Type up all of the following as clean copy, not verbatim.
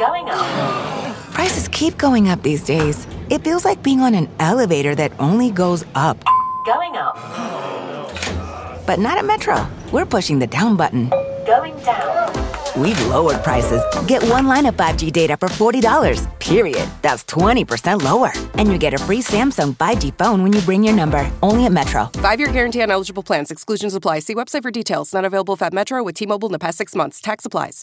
Going up. Prices keep going up these days. It feels like being on an elevator that only goes up. Going up. But not at Metro. We're pushing the down button. Going down. We've lowered prices. Get one line of 5G data for $40, period. That's 20% lower. And you get a free Samsung 5G phone when you bring your number. Only at Metro. 5-year guarantee on eligible plans. Exclusions apply. See website for details. Not available at Metro with T-Mobile in the past 6 months. Tax applies.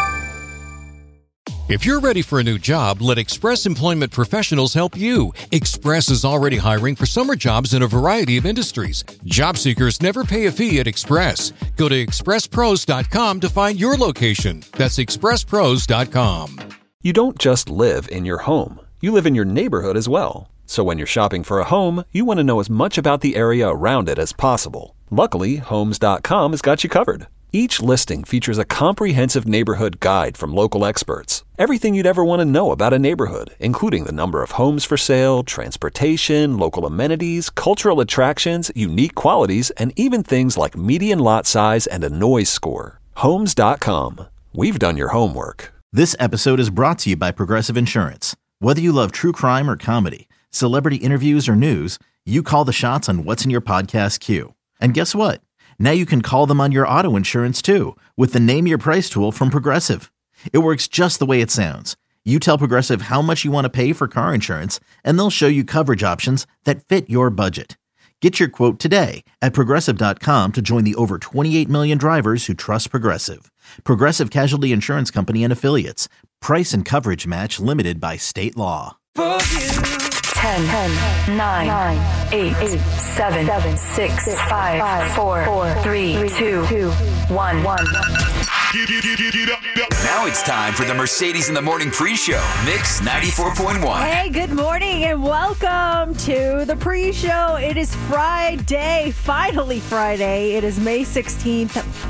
If you're ready for a new job, let Express Employment Professionals help you. Express is already hiring for summer jobs in a variety of industries. Job seekers never pay a fee at Express. Go to expresspros.com to find your location. That's expresspros.com. You don't just live in your home. You live in your neighborhood as well. So when you're shopping for a home, you want to know as much about the area around it as possible. Luckily, Homes.com has got you covered. Each listing features a comprehensive neighborhood guide from local experts. Everything you'd ever want to know about a neighborhood, including the number of homes for sale, transportation, local amenities, cultural attractions, unique qualities, and even things like median lot size and a noise score. Homes.com. We've done your homework. This episode is brought to you by Progressive Insurance. Whether you love true crime or comedy, celebrity interviews or news, you call the shots on what's in your podcast queue. And guess what? Now you can call them on your auto insurance too with the Name Your Price tool from Progressive. It works just the way it sounds. You tell Progressive how much you want to pay for car insurance, and they'll show you coverage options that fit your budget. Get your quote today at Progressive.com to join the over 28 million drivers who trust Progressive. Progressive Casualty Insurance Company and Affiliates. Price and coverage match limited by state law. 10, 9, 8, 7, 6, 5, 4, 3, 2, 1. Now it's time for the Mercedes in the Morning pre-show, Mix 94.1. Hey, good morning and welcome to the pre-show. It is Friday, finally Friday. It is May 16th,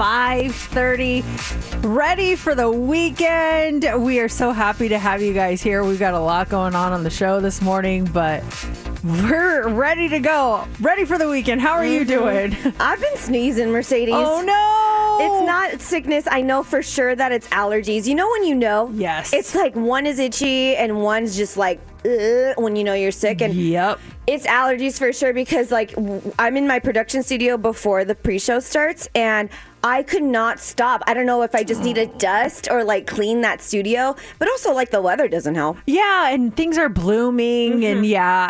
5:30. Ready for the weekend. We are so happy to have you guys here. We've got a lot going on the show this morning, but we're ready to go. Ready for the weekend. How are you doing? I've been sneezing, Mercedes. Oh, no. It's not sickness. I know for sure that it's allergies. You know when you know? Yes. It's like one is itchy and one's just like, when you know you're sick. And yep. It's allergies for sure because like I'm in my production studio before the pre-show starts and I could not stop. I don't know if I just need to dust or like clean that studio, but also like the weather doesn't help. Yeah, and things are blooming and yeah,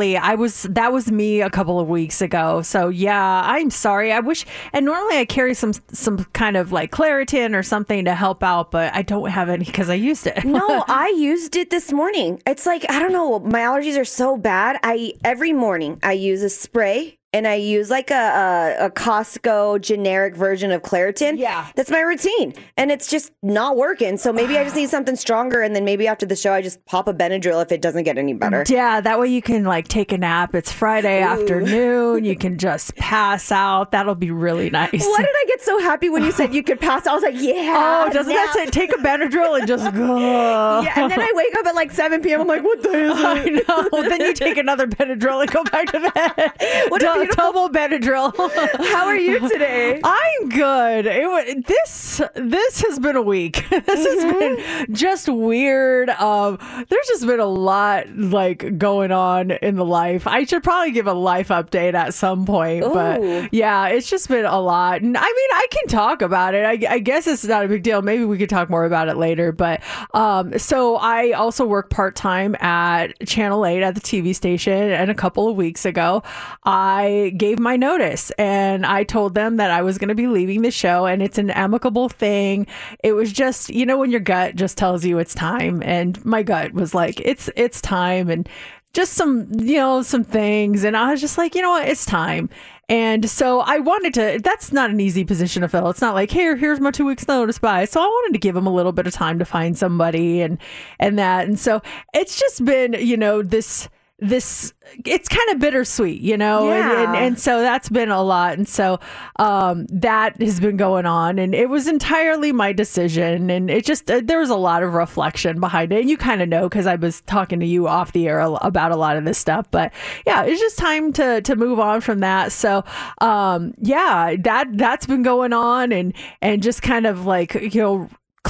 that was me a couple of weeks ago. So yeah, I'm sorry. I wish, and normally I carry some kind of like Claritin or something to help out, but I don't have any because I used it. No, I used it this morning. It's like, I don't know, my allergies are so bad. Every morning I use a spray. And I use like a Costco generic version of Claritin. Yeah. That's my routine. And it's just not working. So maybe I just need something stronger. And then maybe after the show, I just pop a Benadryl if it doesn't get any better. Yeah, that way you can like take a nap. It's Friday afternoon. You can just pass out. That'll be really nice. Why did I get so happy when you said you could pass out? I was like, yeah. Oh, doesn't that say take a Benadryl and just go? Yeah, and then I wake up at like 7 p.m. I'm like, what day is it? I know. Then you take another Benadryl and go back to bed. What a double Benadryl. How are you today? I'm good. This has been a week. This has been just weird. There's just been a lot like going on in the life. I should probably give a life update at some point. Ooh. But yeah, it's just been a lot. And I mean, I can talk about it. I guess it's not a big deal. Maybe we could talk more about it later. But so I also work part-time at Channel 8 at the TV station. And a couple of weeks ago, I gave my notice and I told them that I was going to be leaving the show, and it's an amicable thing. It was just, you know, when your gut just tells you it's time, and my gut was like, it's time, and just some things. And I was just like, you know what, it's time. And so I wanted to, that's not an easy position to fill. It's not like, here's my 2 weeks notice, bye. So I wanted to give them a little bit of time to find somebody and that. And so it's just been, this it's kind of bittersweet, Yeah. and so that's been a lot. And so that has been going on, and it was entirely my decision. And it just, there was a lot of reflection behind it. And you kind of know, because I was talking to you off the air about a lot of this stuff. But yeah, it's just time to move on from that. So that's been going on, and just kind of like,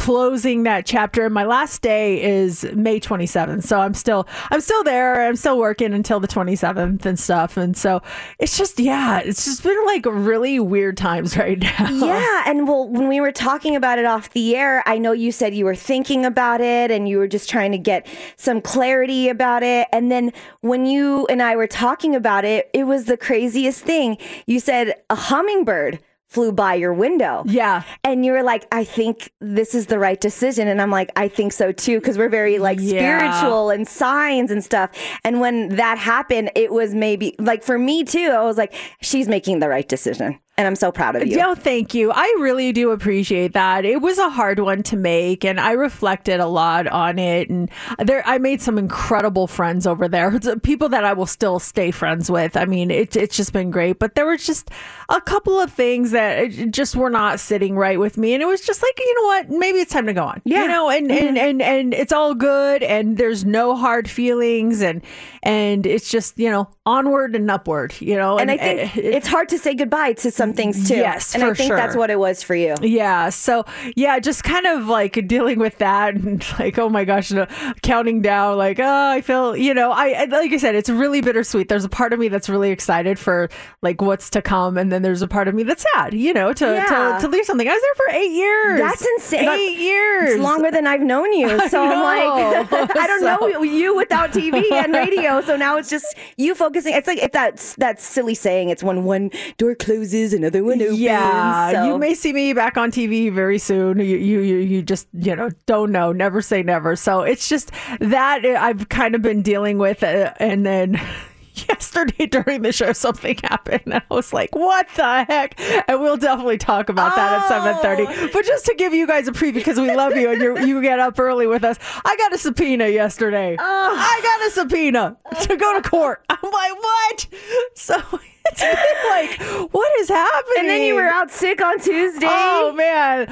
closing that chapter. And my last day is May 27th. So I'm still there. I'm still working until the 27th and stuff. And so it's just been like really weird times right now. Yeah. And when we were talking about it off the air, I know you said you were thinking about it and you were just trying to get some clarity about it. And then when you and I were talking about it, it was the craziest thing. You said a hummingbird flew by your window. Yeah. And you were like, I think this is the right decision. And I'm like, I think so too, because we're very like spiritual and signs and stuff. And when that happened, it was maybe like for me too, I was like, she's making the right decision. And I'm so proud of you. Oh, thank you. I really do appreciate that. It was a hard one to make, and I reflected a lot on it. And I made some incredible friends over there, people that I will still stay friends with. I mean, it's just been great. But there were just a couple of things that just were not sitting right with me. And it was just like, you know what? Maybe it's time to go on. Yeah. You know, and it's all good, and there's no hard feelings, and it's just, you know, onward and upward, you know. And I think it's hard to say goodbye to some things too. Yes, and I think that's what it was for you. Yeah. So yeah, just kind of like dealing with that and like, oh my gosh, counting down, like, oh, I feel, you know, I like I said, it's really bittersweet. There's a part of me that's really excited for like what's to come, and then there's a part of me that's sad, you know, to leave something. I was there for 8 years. That's insane. 8 years. It's longer than I've known you. So I'm like, I don't know you without TV and radio. So now it's just you focusing. It's like that silly saying. It's when one door closes, another one opens. Yeah, so. You may see me back on TV very soon. You just, you know, don't know. Never say never. So it's just that I've kind of been dealing with, and then yesterday during the show something happened and I was like, what the heck? And we'll definitely talk about that at 7:30. But just to give you guys a preview, because we love you and you get up early with us, I got a subpoena yesterday. I got a subpoena to go to court. I'm like, what? So it's like, what is happening? And then you were out sick on Tuesday. Oh man,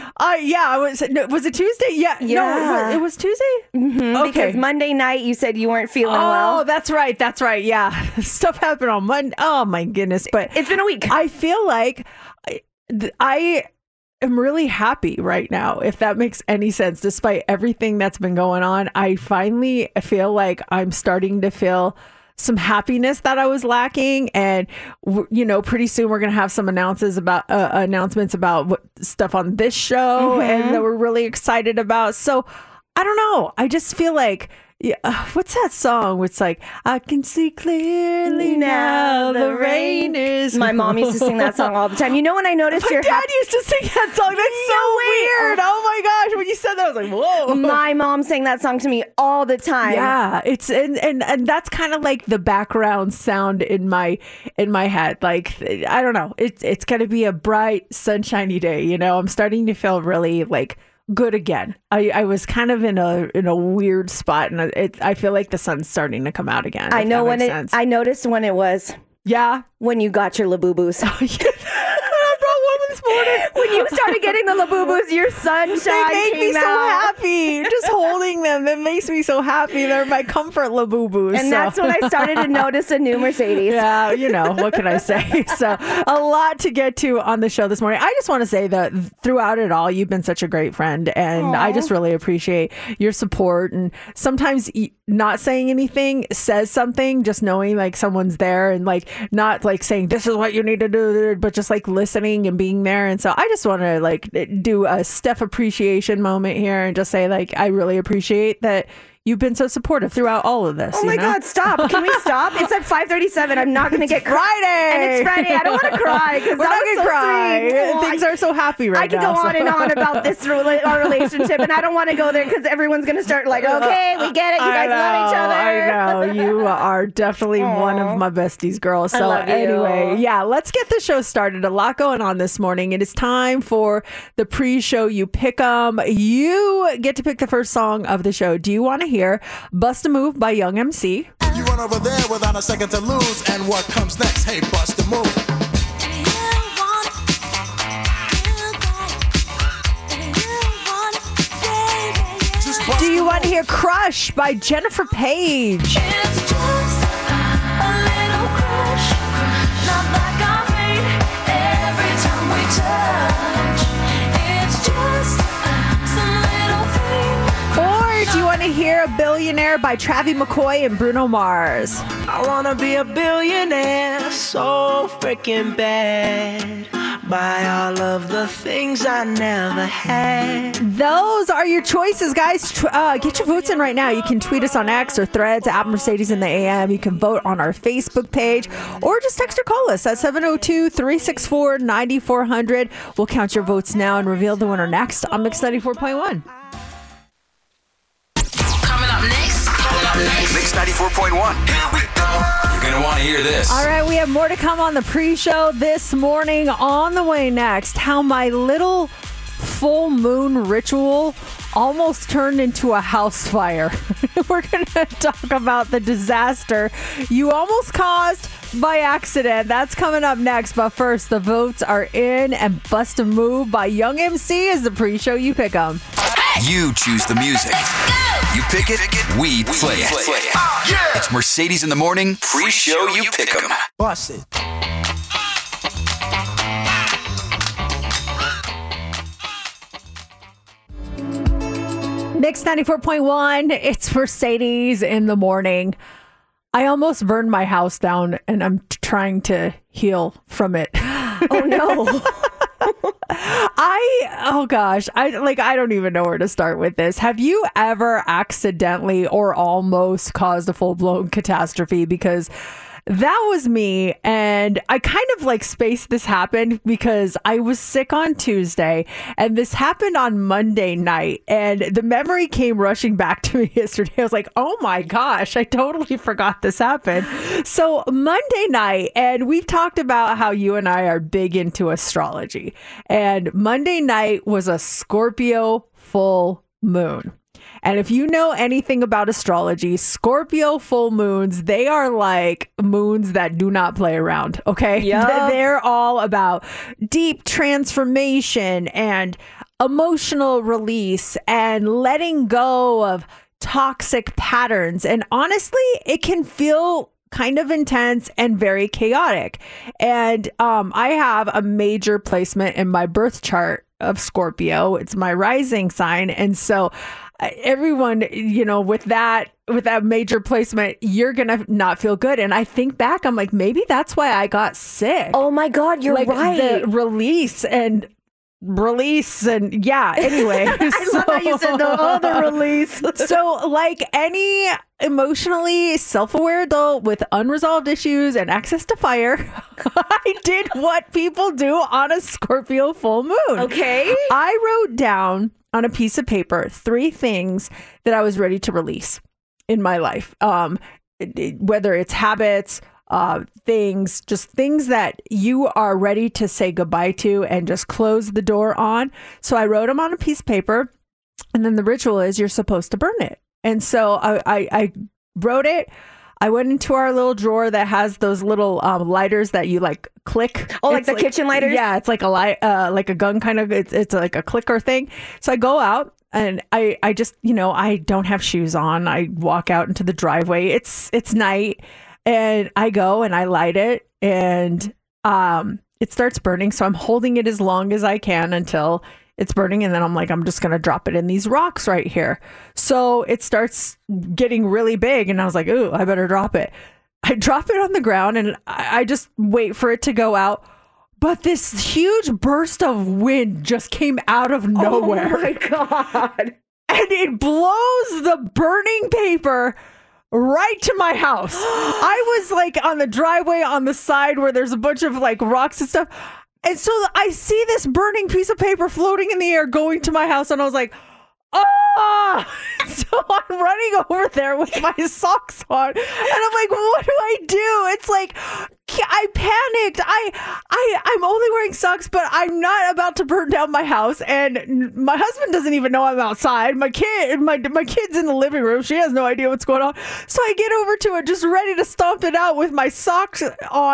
was it Tuesday? Yeah. No, it was Tuesday. Mm-hmm, okay. Because Monday night you said you weren't feeling well. Oh, that's right. Yeah, stuff happened on Monday. Oh my goodness! But it's been a week. I feel like I am really happy right now, if that makes any sense. Despite everything that's been going on, I finally feel like I'm starting to feel some happiness that I was lacking. And, you know, pretty soon we're going to have some announcements about what stuff on this show and that we're really excited about. So I don't know. I just feel like, what's that song? It's like, I can see clearly now the rain is. My mom used to sing that song all the time. You know, when I noticed my dad used to sing that song. That's so weird. Oh my gosh. When you said that, I was like, whoa. My mom sang that song to me all the time. Yeah. It's and that's kind of like the background sound in my head. Like, I don't know. It's gonna be a bright, sunshiny day. You know, I'm starting to feel really like good again. I was kind of in a weird spot, and I feel like the sun's starting to come out again. I know when it. I noticed when it was. Yeah, when you got your Labubus. Oh, yeah. I brought one this morning. When you started getting the Labubus, your sunshine they make me came so out. happy. Just holding them, it makes me so happy. They're my comfort Labubus. And that's when I started to notice a new Mercedes. Yeah, you know, what can I say? So a lot to get to on the show this morning. I just want to say that throughout it all, you've been such a great friend, and I just really appreciate your support. And sometimes not saying anything says something, just knowing like someone's there, and like not like saying this is what you need to do, but just like listening and being there. And so I just want to like do a Steph appreciation moment here and just say like I really appreciate that you've been so supportive throughout all of this. Oh my God, stop. Can we stop? It's at 5:37. I'm not going to get Friday. And it's Friday. I don't want to cry because we're not going to cry. Things are so happy right now. I could go on and on about this our relationship, and I don't want to go there because everyone's going to start like, okay, we get it. You guys love each other. I know. You are definitely one of my besties, girls. So anyway, yeah, let's get the show started. A lot going on this morning. It is time for the pre-show You Pick 'em. You get to pick the first song of the show. Do you want to hear Bust a Move by Young MC? You run over there without a second to lose, and what comes next? Hey, bust a move. Do you want to hear Crush by Jennifer Page? It's just a little crush, not like I fade every time we touch. It's just some little want to hear A Billionaire by Travis McCoy and Bruno Mars. I want to be a billionaire so freaking bad. Buy all of the things I never had. Those are your choices, guys. Get your votes in right now. You can tweet us on X or Threads at Mercedes in the AM. You can vote on our Facebook page or just text or call us at 702-364-9400. We'll count your votes now and reveal the winner next on Mix 94.1. Coming up next. Mix 94.1. Here we go. You're going to want to hear this. All right, we have more to come on the pre-show this morning. On the way next, how my little full moon ritual almost turned into a house fire. We're going to talk about the disaster you almost caused by accident. That's coming up next. But first, the votes are in, and Bust a Move by Young MC is the pre-show. You pick them. You choose the music. You pick it, we play it. It's Mercedes in the Morning, pre-show you pick 'em. Bust it. Mix 94.1, it's Mercedes in the Morning. I almost burned my house down, and I'm trying to heal from it. Oh, no. I don't even know where to start with this. Have you ever accidentally or almost caused a full-blown catastrophe? Because that was me, and I kind of spaced this happened because I was sick on Tuesday, and this happened on Monday night, and the memory came rushing back to me yesterday. I was like, oh my gosh, I totally forgot this happened. So Monday night, and we've talked about how you and I are big into astrology, and Monday night was a Scorpio full moon. And if you know anything about astrology, Scorpio full moons, they are like moons that do not play around, okay? Yeah. They're all about deep transformation and emotional release and letting go of toxic patterns. And honestly, it can feel kind of intense and very chaotic. And I have a major placement in my birth chart of Scorpio. It's my rising sign. And so everyone, with that major placement, you're gonna not feel good. And I think back, I'm like, maybe that's why I got sick. Oh my God, you're right. The release and yeah, anyway. I love how you said the release. So like any emotionally self-aware adult with unresolved issues and access to fire, I did what people do on a Scorpio full moon. Okay. I wrote down on a piece of paper 3 things that I was ready to release in my life. Whether it's habits, things that you are ready to say goodbye to and just close the door on. So I wrote them on a piece of paper, and then the ritual is you're supposed to burn it. And so I wrote it. I went into our little drawer that has those little lighters that you click. Oh, like the kitchen lighters? Yeah, it's like a light, like a gun kind of. It's like a clicker thing. So I go out and I just I don't have shoes on. I walk out into the driveway. It's night, and I go and I light it, and it starts burning. So I'm holding it as long as I can until it's burning, and then I'm like, I'm just going to drop it in these rocks right here. So it starts getting really big, and I was like, ooh, I better drop it. I drop it on the ground, and I just wait for it to go out. But this huge burst of wind just came out of nowhere. Oh my God. And it blows the burning paper right to my house. I was on the driveway on the side where there's a bunch of rocks and stuff. And so I see this burning piece of paper floating in the air going to my house, and I was like, ah! So I'm running over there with my socks on, and I'm like, what do I do? It's like, I panicked. I'm only wearing socks, but I'm not about to burn down my house, and my husband doesn't even know I'm outside. My kid's in the living room. She has no idea what's going on. So I get over to it, just ready to stomp it out with my socks on,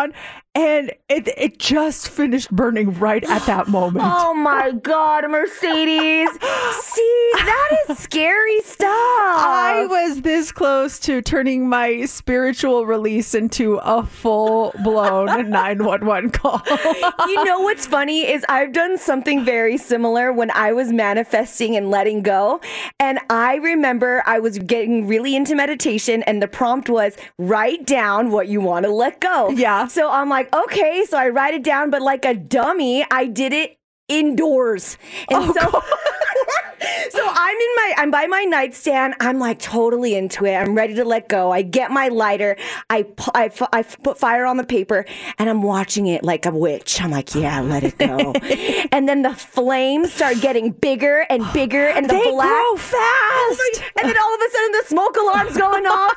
And it just finished burning right at that moment. Oh my God, Mercedes. See, that is scary stuff. I was this close to turning my spiritual release into a full-blown 911 call. You know what's funny is I've done something very similar when I was manifesting and letting go. And I remember I was getting really into meditation and the prompt was write down what you want to let go. Yeah. So I'm like, okay, so I write it down, but like a dummy, I did it indoors. And so I'm by my nightstand. I'm like totally into it. I'm ready to let go. I get my lighter. I put fire on the paper and I'm watching it like a witch. I'm like, yeah, let it go. And then the flames start getting bigger and bigger and the they black grow fast. And then all of a sudden the smoke alarm's going off.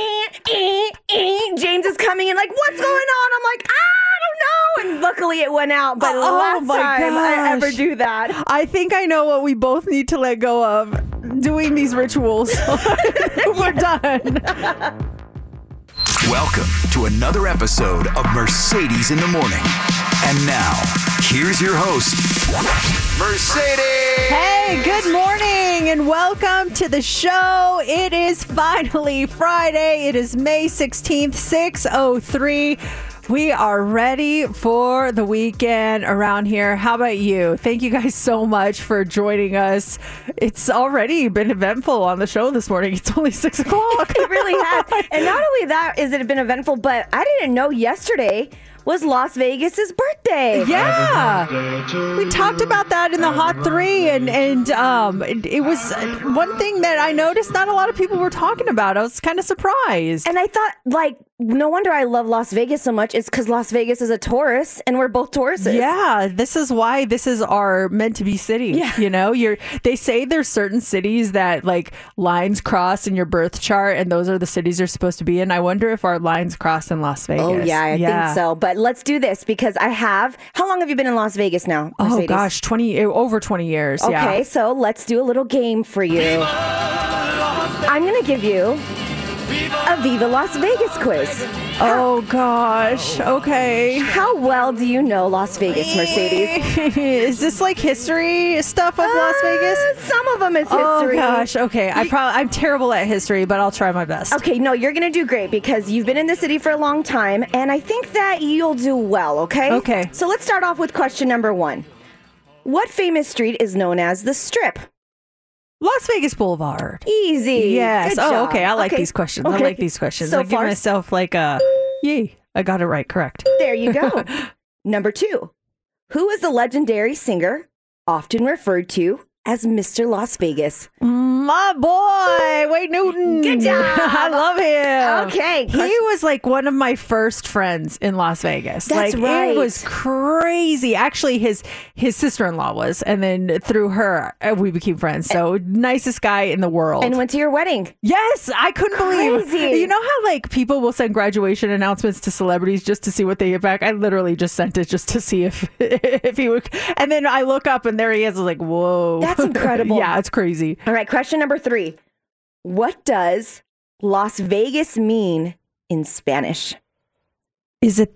James is coming in like, what's going on? I'm like, I don't know. And luckily it went out. But last time I ever do that. I think I know what we both need to let go of. Doing these rituals. We're done. Welcome to another episode of Mercedes in the Morning. And now, here's your host, Mercedes. Hey, good morning and welcome to the show. It is finally Friday. It is May 16th, 6:03. We are ready for the weekend around here. How about you? Thank you guys so much for joining us. It's already been eventful on the show this morning. It's only 6 o'clock. It really has. And not only that is it been eventful, but I didn't know yesterday was Las Vegas's birthday. Yeah. We talked about that in the Hot 3 and it was one thing that I noticed not a lot of people were talking about. I was kind of surprised. And I thought, like, no wonder I love Las Vegas so much. It's because Las Vegas is a Taurus and we're both Tauruses. Yeah, this is why this is our meant to be city. Yeah. You know, they say there's certain cities that like lines cross in your birth chart and those are the cities you're supposed to be in. I wonder if our lines cross in Las Vegas. Oh, yeah, I think so. But let's do this because how long have you been in Las Vegas now, Mercedes? Oh, gosh, over 20 years. Okay, yeah. So let's do a little game for you. I'm going to give you a Viva Las Vegas quiz. Oh, gosh. Okay. How well do you know Las Vegas, Mercedes? Is this like history stuff of Las Vegas? Some of them is history. Oh, gosh. Okay. I'm terrible at history, but I'll try my best. Okay. No, you're going to do great because you've been in the city for a long time, and I think that you'll do well, okay? Okay. So let's start off with question number 1. What famous street is known as the Strip? Las Vegas Boulevard. Easy. Yes. Good Oh, job. okay. I like these questions. Okay. I like these questions. So I give far, myself like a, yay, I got it right. Correct. there you go. Number 2. Who is the legendary singer often referred to as Mr. Las Vegas? My boy, Wade Newton. Good job. I love him. Okay. He was like one of my first friends in Las Vegas. That's like, right. It was crazy. Actually, his sister-in-law was. And then through her, we became friends. So nicest guy in the world. And went to your wedding. Yes, I couldn't believe Crazy. You know how like people will send graduation announcements to celebrities just to see what they get back? I literally just sent it just to see if he would. And then I look up and there he is. I was like, whoa. That's incredible. Yeah, it's crazy. All right, question number 3. What does Las Vegas mean in Spanish? Is it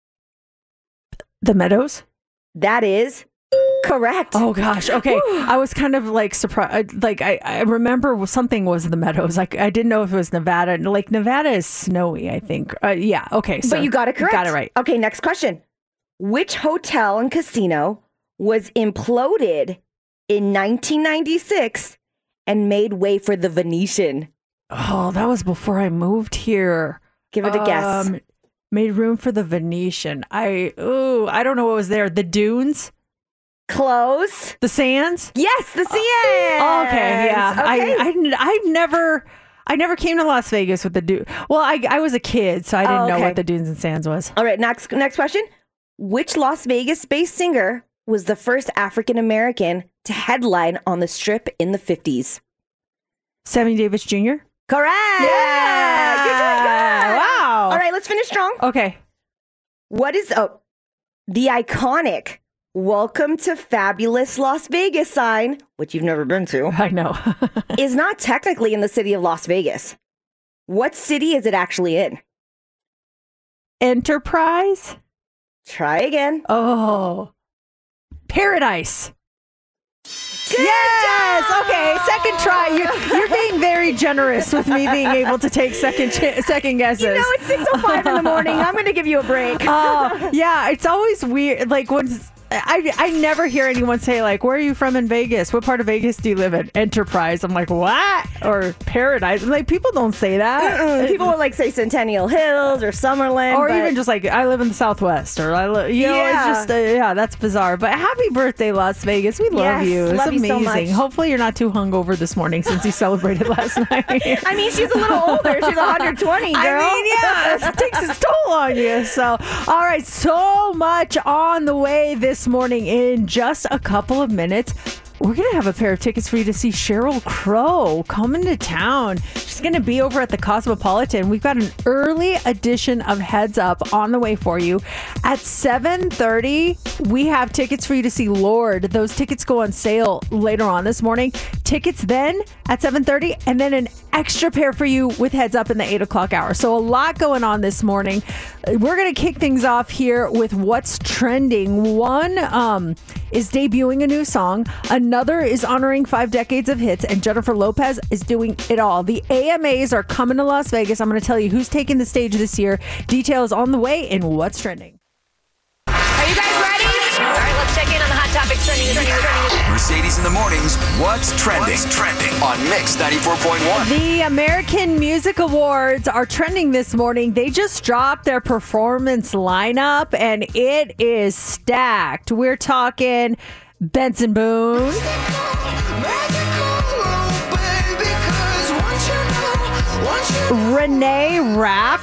the Meadows? That is correct. Oh gosh. Okay. I was kind of like surprised. Like I remember something was the Meadows. Like I didn't know if it was Nevada. Like Nevada is snowy, I think. Yeah. Okay. So But you got it correct. Got it right. Okay, next question. Which hotel and casino was imploded in 1996 and made way for the Venetian? Oh, that was before I moved here. Give it a guess. Made room for the Venetian. I don't know what was there. The Dunes? Close. The Sands? Yes, the Sands. Okay, yeah. Okay. I never came to Las Vegas with the Dunes. Well, I was a kid, so I didn't know okay. what the Dunes and Sands was. All right, next question. Which Las Vegas-based singer was the first African-American to headline on the Strip in the 50s? Sammy Davis Jr.? Correct. Yeah. You're doing good. Wow. All right, let's finish strong. Okay. What is the iconic Welcome to Fabulous Las Vegas sign, which you've never been to, I know. is not technically in the city of Las Vegas. What city is it actually in? Enterprise? Try again. Oh, Paradise. Yes. Okay. Second try. You're being very generous with me being able to take second guesses. You know, it's 6:05 in the morning. I'm going to give you a break. Oh, yeah. It's always weird. Like when I never hear anyone say like, "Where are you from in Vegas? What part of Vegas do you live in?" Enterprise. I'm like, what? Or Paradise. Like people don't say that. People would like say Centennial Hills or Summerlin, or even just like I live in the Southwest, or I live. You know, it's just that's bizarre. But happy birthday, Las Vegas. We love you. It's amazing. You so much. Hopefully you're not too hungover this morning since you celebrated last night. I mean, she's a little older. She's 120, girl. I mean, yeah, it takes its toll on you. So, all right, so much on the way this morning. In just a couple of minutes, we're going to have a pair of tickets for you to see Sheryl Crow coming to town. She's going to be over at the Cosmopolitan. We've got an early edition of Heads Up on the way for you. At 7:30, we have tickets for you to see Lorde. Those tickets go on sale later on this morning. Tickets then at 7:30, and then an extra pair for you with Heads Up in the 8 o'clock hour. So a lot going on this morning. We're going to kick things off here with what's trending. One is debuting a new song. Another is honoring 5 decades of hits, and Jennifer Lopez is doing it all. The AMAs are coming to Las Vegas. I'm going to tell you who's taking the stage this year. Details on the way in What's Trending. Are you guys ready? All right, let's check in on the hot topics trending. Mercedes in the mornings. What's trending? On Mix 94.1. The American Music Awards are trending this morning. They just dropped their performance lineup, and it is stacked. We're talking Benson Boone, Renee Rapp.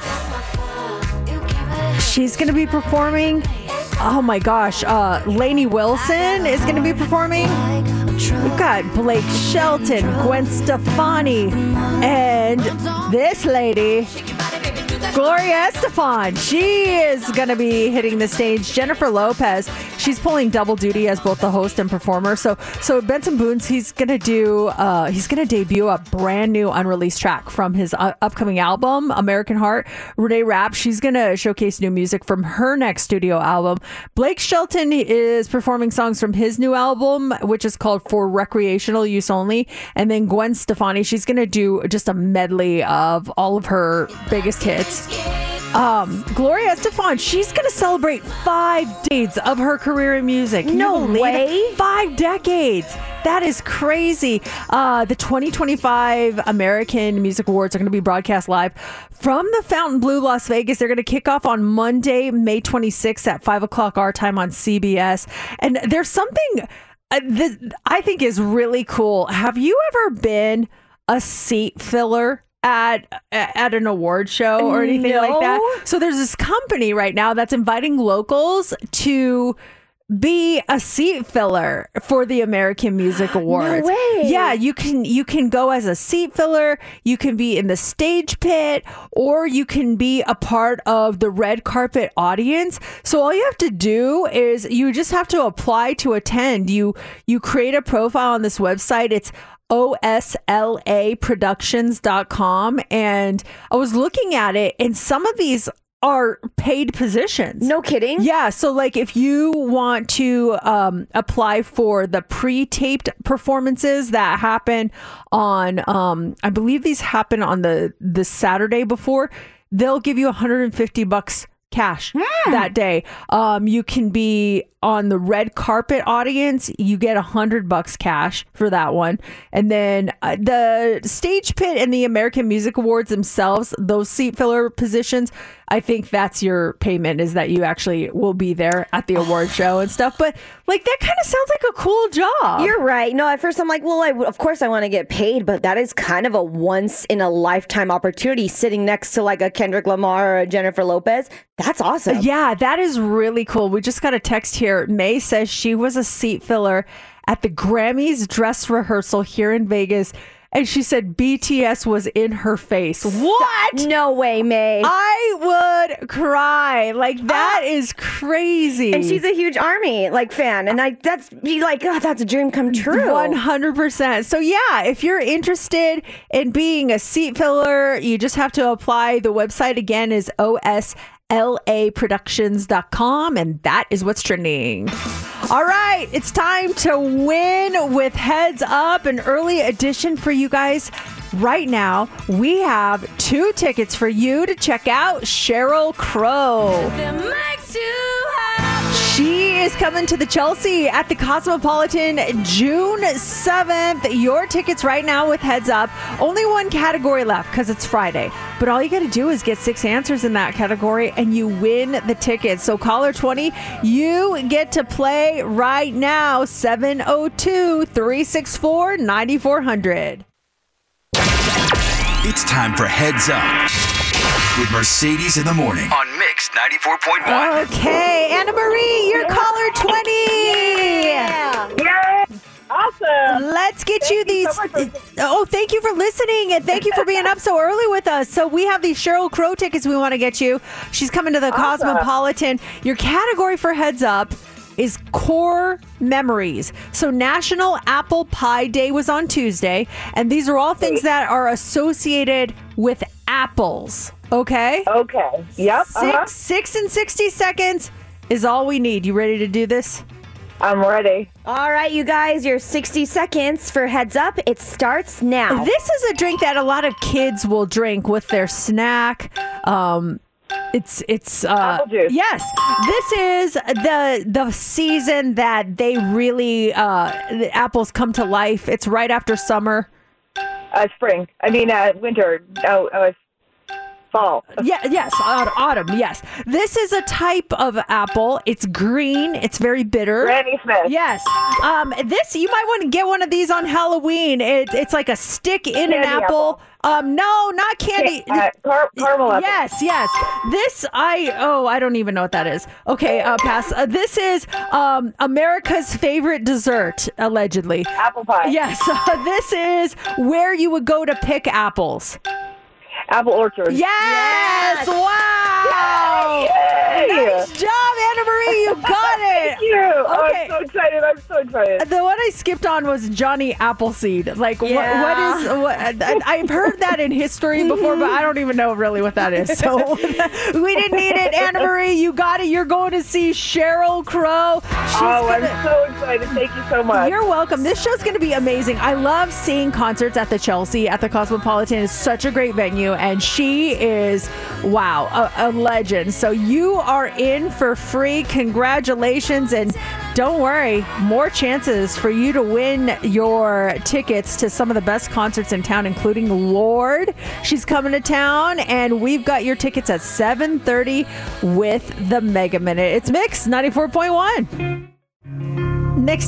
She's going to be performing. Oh my gosh. Lainey Wilson is going to be performing. We've got Blake Shelton, Gwen Stefani, and this lady, Gloria Estefan. She is going to be hitting the stage. Jennifer Lopez, she's pulling double duty as both the host and performer. So Benson Boone's, he's going to debut a brand new unreleased track from his upcoming album, American Heart. Renee Rapp, she's going to showcase new music from her next studio album. Blake Shelton is performing songs from his new album, which is called For Recreational Use Only. And then Gwen Stefani, she's going to do just a medley of all of her biggest hits. Gloria Estefan, she's going to celebrate 5 decades of her career in music. No way. 5 decades. That is crazy. The 2025 American Music Awards are going to be broadcast live from the Fontainebleau, Las Vegas. They're going to kick off on Monday, May 26th at 5 o'clock our time on CBS. And there's something that I think is really cool. Have you ever been a seat filler at an award show or anything like that? So there's this company right now that's inviting locals to be a seat filler for the American Music Awards. No way. Yeah, you can go as a seat filler, you can be in the stage pit, or you can be a part of the red carpet audience. So all you have to do is you just have to apply to attend. You create a profile on this website. It's oslaproductions.com, and I was looking at it, and some of these are paid positions. No kidding? Yeah. So like if you want to apply for the pre-taped performances that happen on, I believe these happen on the Saturday before, they'll give you $150 cash that day. You can be on the red carpet audience. You get $100 cash for that one. And then the stage pit and the American Music Awards themselves, those seat filler positions, I think that's your payment, is that you actually will be there at the award show and stuff. But like that kind of sounds like a cool job. You're right. No, at first I'm like, well, of course I want to get paid, but that is kind of a once in a lifetime opportunity, sitting next to like a Kendrick Lamar or a Jennifer Lopez. That's awesome. Yeah, that is really cool. We just got a text here. May says she was a seat filler at the Grammys dress rehearsal here in Vegas, and she said BTS was in her face. What? No way, May. I would cry. Like that is crazy. And she's a huge ARMY fan, and that's a dream come true. 100%. So yeah, if you're interested in being a seat filler, you just have to apply. The website again is oslaproductions.com. laproductions.com, and that is what's trending. All right, it's time to win with Heads Up, an early edition for you guys. Right now, we have 2 tickets for you to check out Sheryl Crow. She is coming to the Chelsea at the Cosmopolitan June 7th. Your tickets right now with Heads Up. Only one category left because it's Friday. But all you got to do is get 6 answers in that category and you win the tickets. So caller 20, you get to play right now. 702-364-9400. It's time for Heads Up with Mercedes in the Morning on Mix 94.1. Okay, Anna Marie, you're caller 20. Yeah. Awesome. Let's get you these. Thank you for listening and thank you for being up so early with us. So we have these Sheryl Crow tickets we want to get you. She's coming to the Cosmopolitan. Your category for Heads Up is core memories. So National Apple Pie Day was on Tuesday, and these are all things that are associated with apples. Okay? Okay. Yep. 6 and 60 seconds is all we need. You ready to do this? I'm ready. All right, you guys, your 60 seconds for Heads Up. It starts now. This is a drink that a lot of kids will drink with their snack. It's apple juice. Yes, this is the season that they really the apples come to life. It's right after summer. Spring. I mean winter. Fall. Yes, autumn. Yes, this is a type of apple. It's green. It's very bitter. Granny Smith. Yes. This you might want to get one of these on Halloween. It's like a stick in Candy an apple. No, not candy. Caramel apple. Yes. This I don't even know what that is. Okay, pass. This is America's favorite dessert, allegedly. Apple pie. Yes. This is where you would go to pick apples. Apple orchard. Yes! Wow! Yay! Nice job, Anna Marie. You got it. Thank you. Okay. Oh, I'm so excited. The one I skipped on was Johnny Appleseed. Like, what I've heard that in history before, but I don't even know really what that is. So we didn't need it. Anna Marie, you got it. You're going to see Sheryl Crow. I'm so excited. Thank you so much. You're welcome. This show's going to be amazing. I love seeing concerts at the Chelsea, at the Cosmopolitan. It's such a great venue, and she is, wow, a legend. So you are in for free. Congratulations, and don't worry, more chances for you to win your tickets to some of the best concerts in town, including Lorde. She's coming to town, and we've got your tickets at 7:30 with the Mega Minute. It's Mix 94.1. Mix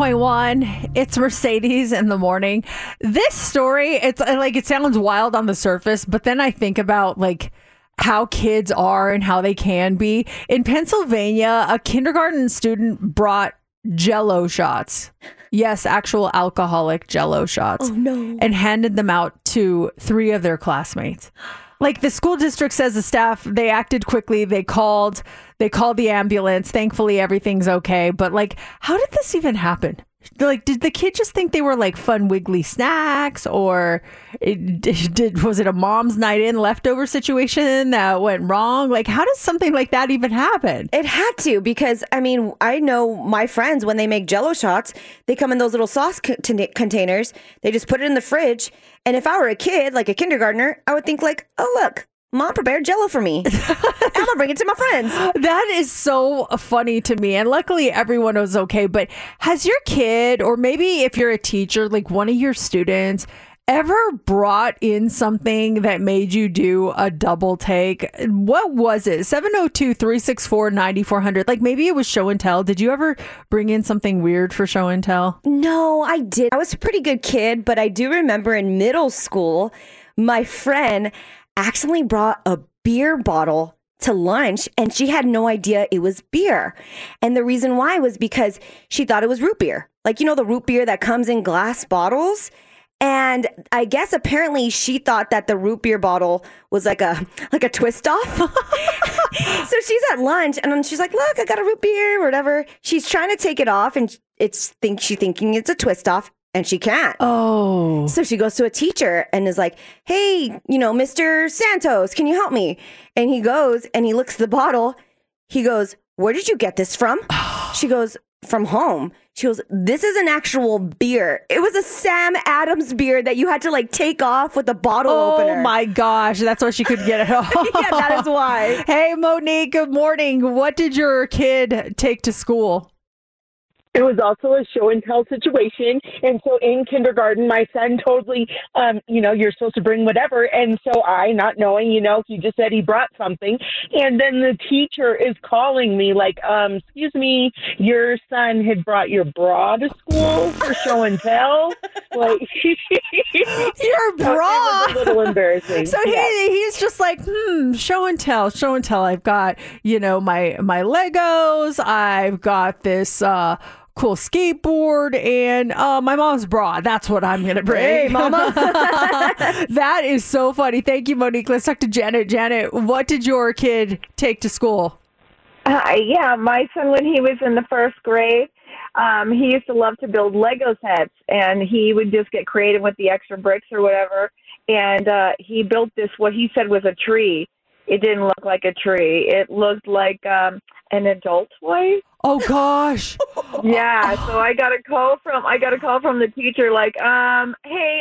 94.1. It's Mercedes in the morning. This story, it's like, it sounds wild on the surface, but then I think about like how kids are and how they can be. In Pennsylvania, a kindergarten student brought Jell-O shots. Yes, actual alcoholic Jell-O shots. Oh, no. And handed them out to 3 of their classmates. Like, the school district says the staff, they acted quickly. They called the ambulance. Thankfully, everything's okay. But like, how did this even happen? Like, did the kid just think they were like fun wiggly snacks, or was it a mom's night in leftover situation that went wrong? Like, how does something like that even happen? It had to, because I mean, I know my friends, when they make Jell-O shots, they come in those little sauce containers. They just put it in the fridge. And if I were a kid, like a kindergartner, I would think like, oh, look, Mom prepared Jell-O for me. I'm gonna bring it to my friends. That is so funny to me. And luckily everyone was okay. But has your kid, or maybe if you're a teacher, like one of your students, ever brought in something that made you do a double take? What was it? 702-364-9400. Like, maybe it was show and tell. Did you ever bring in something weird for show and tell? No, I did. I was a pretty good kid, but I do remember in middle school, my friend accidentally brought a beer bottle to lunch, and she had no idea it was beer. And the reason why was because she thought it was root beer. Like, you know, the root beer that comes in glass bottles? And I guess apparently she thought that the root beer bottle was like a twist off. So she's at lunch and she's like, look, I got a root beer or whatever. She's trying to take it off, and she's thinking it's a twist off. and she can't. Oh. So she goes to a teacher and is like, hey, Mr. Santos, can you help me? And he goes and he looks at the bottle. He goes, where did you get this from? She goes, from home. She goes, this is an actual beer. It was a Sam Adams beer that you had to take off with a bottle opener. Oh my gosh, that's why she couldn't get it off. Yeah, that is why. Hey, Monique, good morning. What did your kid take to school? It was also a show and tell situation. And so in kindergarten, my son totally, you're supposed to bring whatever. And so I, not knowing, he just said he brought something. And then the teacher is calling me excuse me, your son had brought your bra to school for show and tell. Your bra? So it was a little embarrassing. So he's just like, show and tell. I've got, my Legos. I've got this cool skateboard and my mom's bra. That's what I'm gonna bring. Hey, mama. That is so funny. Thank you, Monique. Let's talk to Janet. Janet, what did your kid take to school? Yeah, my son, when he was in the first grade, he used to love to build Lego sets, and he would just get creative with the extra bricks or whatever. And he built this, what he said was a tree. It didn't look like a tree. It looked like an adult toy. Oh gosh. Yeah. So I got a call from the teacher hey,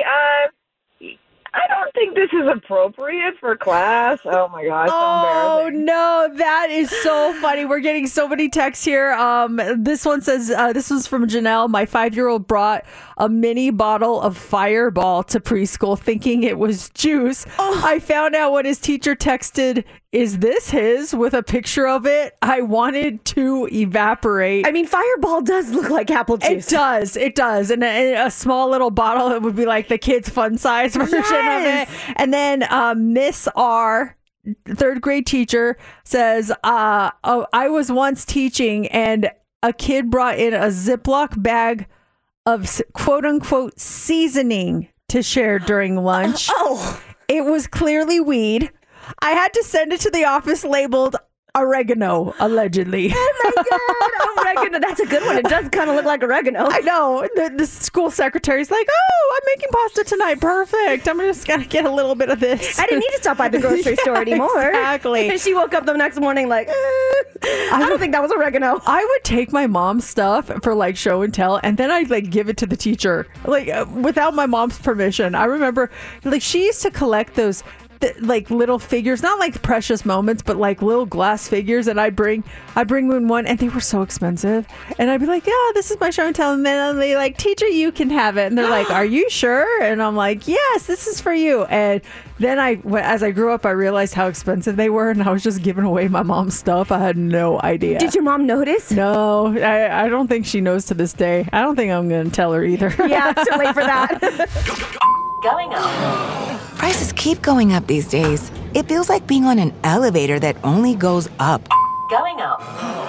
I don't think this is appropriate for class. Oh my gosh. Oh embarrassing. no, that is so funny. We're getting so many texts here. This one says, this was from Janelle. My 5-year-old brought a mini bottle of Fireball to preschool thinking it was juice. I found out when his teacher texted, is this his, with a picture of it. I wanted to evaporate. I mean, Fireball does look like apple juice. It does. And a small little bottle, it would be like the kid's fun size version of it. And then Miss R, 3rd grade teacher, says, I was once teaching and a kid brought in a Ziploc bag of quote unquote seasoning to share during lunch. It was clearly weed. I had to send it to the office labeled oregano, allegedly. Oh my God, oregano. That's a good one. It does kind of look like oregano. I know. The school secretary's like, I'm making pasta tonight. Perfect. I'm just going to get a little bit of this. I didn't need to stop by the grocery store anymore. Exactly. And she woke up the next morning like, I don't think that was oregano. I would take my mom's stuff for show and tell, and then I'd give it to the teacher, without my mom's permission. I remember she used to collect those little figures, not precious moments, but little glass figures, and I bring in one, and they were so expensive, and I'd be like, yeah, this is my show and tell, and then they teacher, you can have it, and they're like, are you sure? And I'm like, yes, this is for you. And then as I grew up, I realized how expensive they were, and I was just giving away my mom's stuff. I had no idea. Did your mom notice? No, I don't think she knows to this day. I don't think I'm going to tell her either. Yeah, it's too late for that. Going up. Prices keep going up these days. It feels like being on an elevator that only goes up. Going up.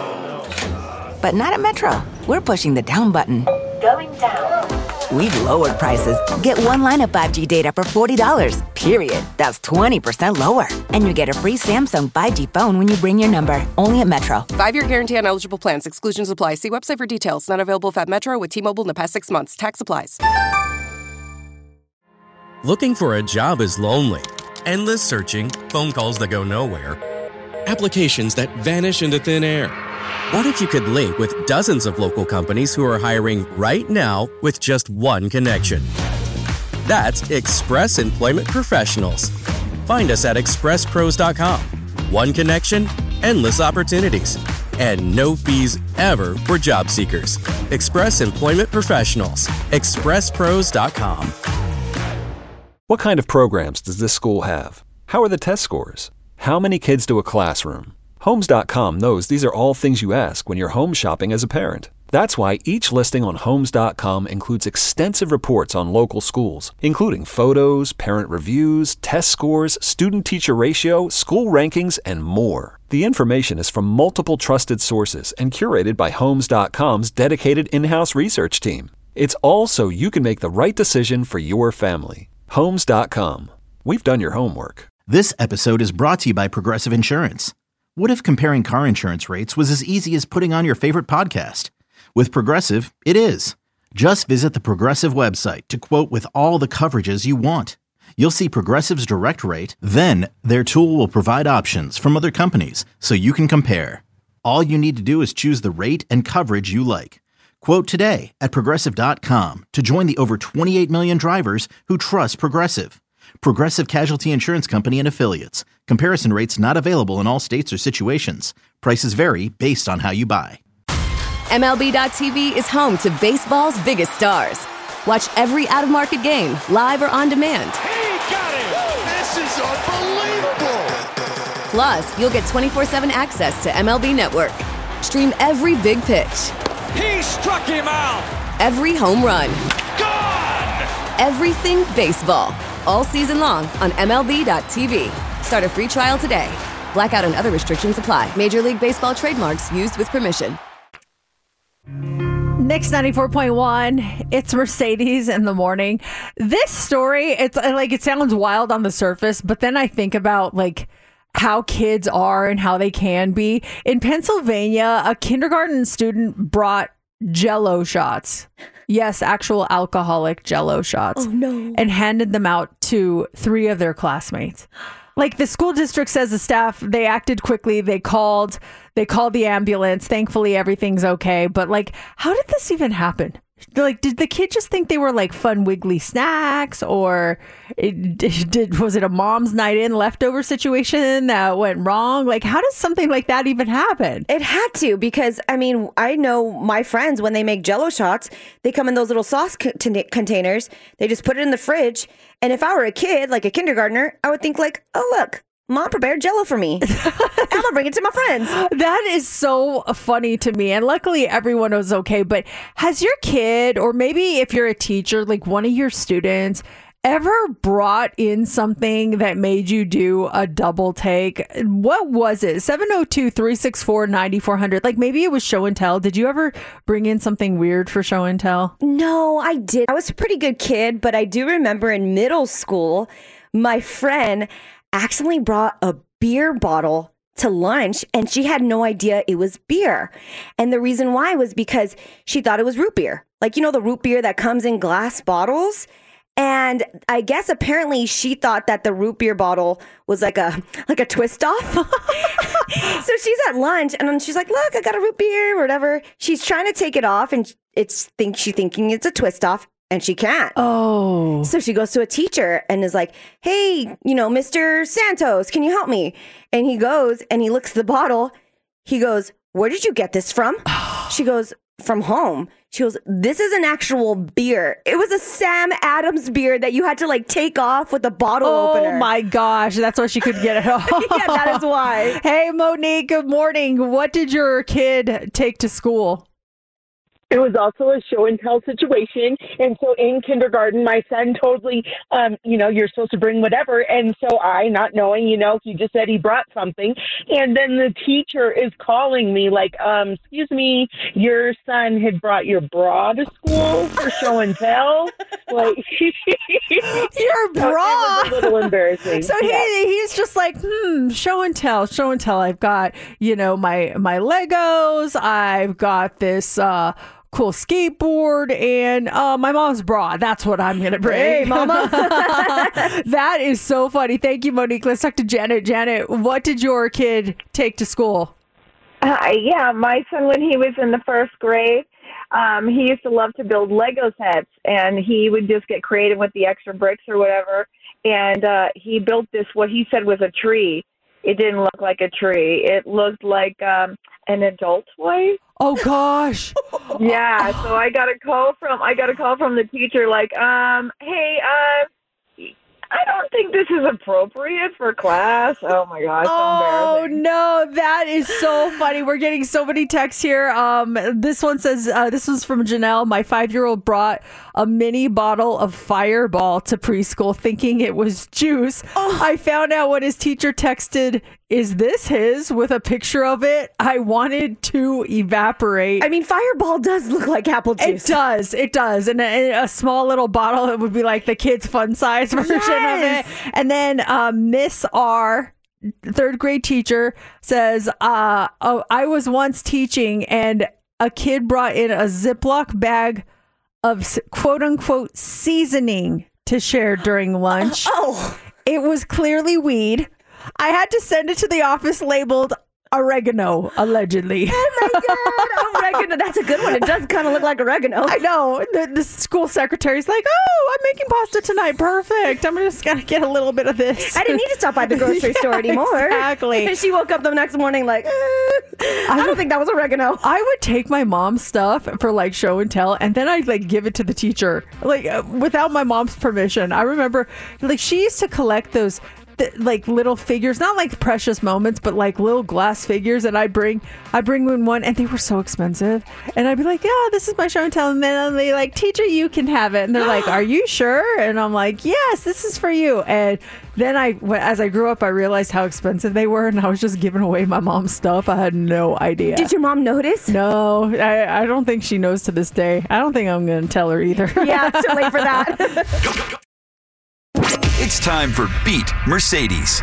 But not at Metro. We're pushing the down button. Going down. We've lowered prices. Get one line of 5G data for $40, period. That's 20% lower. And you get a free Samsung 5G phone when you bring your number. Only at Metro. 5-year guarantee on eligible plans. Exclusions apply. See website for details. Not available at Metro with T-Mobile in the past 6 months. Tax applies. Looking for a job is lonely. Endless searching, phone calls that go nowhere, applications that vanish into thin air. What if you could link with dozens of local companies who are hiring right now with just one connection? That's Express Employment Professionals. Find us at expresspros.com. One connection, endless opportunities, and no fees ever for job seekers. Express Employment Professionals. expresspros.com. What kind of programs does this school have? How are the test scores? How many kids do a classroom? Homes.com knows these are all things you ask when you're home shopping as a parent. That's why each listing on Homes.com includes extensive reports on local schools, including photos, parent reviews, test scores, student-teacher ratio, school rankings, and more. The information is from multiple trusted sources and curated by Homes.com's dedicated in-house research team. It's all so you can make the right decision for your family. Homes.com. We've done your homework. This episode is brought to you by Progressive Insurance. What if comparing car insurance rates was as easy as putting on your favorite podcast? With Progressive, it is. Just visit the Progressive website to quote with all the coverages you want. You'll see Progressive's direct rate, then their tool will provide options from other companies so you can compare. All you need to do is choose the rate and coverage you like. Quote today at Progressive.com to join the over 28 million drivers who trust Progressive. Progressive Casualty Insurance Company and Affiliates. Comparison rates not available in all states or situations. Prices vary based on how you buy. MLB.tv is home to baseball's biggest stars. Watch every out-of-market game, live or on demand. This is unbelievable. Plus, you'll get 24/7 access to MLB Network. Stream every big pitch. He struck him out. Every home run. Gone. Everything baseball. All season long on MLB.tv. Start a free trial today. Blackout and other restrictions apply. Major League Baseball trademarks used with permission. Next 94.1, it's Mercedes in the morning. This story, it's like, it sounds wild on the surface, but then I think about like how kids are and how they can be. In Pennsylvania, a kindergarten student brought Jell-O shots. Yes, actual alcoholic Jell-O shots. Oh no. And handed them out to 3 of their classmates. Like, the school district says the staff, they acted quickly. They called the ambulance. Thankfully, everything's okay. But like, how did this even happen? Like, did the kid just think they were like fun wiggly snacks, or was it a mom's night in leftover situation that went wrong? Like, how does something like that even happen? It had to, because I mean, I know my friends, when they make Jell-O shots, they come in those little sauce containers. They just put it in the fridge. And if I were a kid, like a kindergartner, I would think like, oh look, Mom prepared Jell-O for me. I'm gonna bring it to my friends. That is so funny to me. And luckily everyone was okay. But has your kid, or maybe if you're a teacher, like one of your students, ever brought in something that made you do a double take? What was it? 702-364-9400. Like, maybe it was show and tell. Did you ever bring in something weird for show and tell? No, I did. I was a pretty good kid, but I do remember in middle school, my friend accidentally brought a beer bottle to lunch, and she had no idea it was beer. And the reason why was because she thought it was root beer. Like, you know, the root beer that comes in glass bottles? And I guess apparently she thought that the root beer bottle was like a twist off. So she's at lunch and then she's like, look, I got a root beer or whatever. She's she's trying to take it off, and she's thinking it's a twist off. And she can't. Oh. So she goes to a teacher and is like, hey, you know, Mr. Santos, can you help me? And he goes and he looks at the bottle. He goes, where did you get this from? She goes, from home. She goes, this is an actual beer. It was a Sam Adams beer that you had to like take off with a bottle opener. Oh my gosh. That's why she couldn't get it off. Yeah, that is why. Hey, Monique, good morning. What did your kid take to school? It was also a show and tell situation. And so in kindergarten, my son totally, you're supposed to bring whatever. And so I, not knowing, he just said he brought something. And then the teacher is calling me like, excuse me, your son had brought your bra to school for show and tell. Like, your bra? So it was a little embarrassing. So he's just like, show and tell. I've got, my Legos. I've got this, cool skateboard and my mom's bra. That's what I'm gonna bring. Hey, mama. That is so funny. Thank you, Monique. Let's talk to Janet. Janet, what did your kid take to school? Yeah, my son, when he was in the first grade, he used to love to build Lego sets, and he would just get creative with the extra bricks or whatever. And he built this, what he said was a tree. It didn't look like a tree. It looked like an adult toy. Oh gosh. Yeah. So I got a call from the teacher like, hey, I don't think this is appropriate for class. Oh my gosh, so embarrassing. No, that is so funny. We're getting so many texts here. This one says, this was from Janelle. My 5-year-old brought a mini bottle of Fireball to preschool thinking it was juice. I found out when his teacher texted, is this his, with a picture of it. I wanted to evaporate. I mean, Fireball does look like apple juice. It does. And a small little bottle, it would be like the kid's fun size version of it. And then Miss R, 3rd grade teacher, says, I was once teaching and a kid brought in a Ziploc bag of quote unquote seasoning to share during lunch. It was clearly weed. I had to send it to the office labeled oregano, allegedly. Oh my God, oregano. That's a good one. It does kind of look like oregano. I know. The school secretary's like, oh, I'm making pasta tonight. Perfect. I'm just going to get a little bit of this. I didn't need to stop by the grocery store anymore. Exactly. And she woke up the next morning like, I don't think that was oregano. I would take my mom's stuff for like show and tell, and then I'd like give it to the teacher, like without my mom's permission. I remember like she used to collect those like little figures, not like precious moments, but like little glass figures, and I bring in one, and they were so expensive, and I'd be like, yeah, this is my show and tell, and then they like, teacher, you can have it, and they're like, are you sure? And I'm like, yes, this is for you. And then as I grew up, I realized how expensive they were, and I was just giving away my mom's stuff. I had no idea. Did your mom notice? No, I don't think she knows to this day. I don't think I'm going to tell her either. Yeah, it's too late for that. It's time for Beat Mercedes.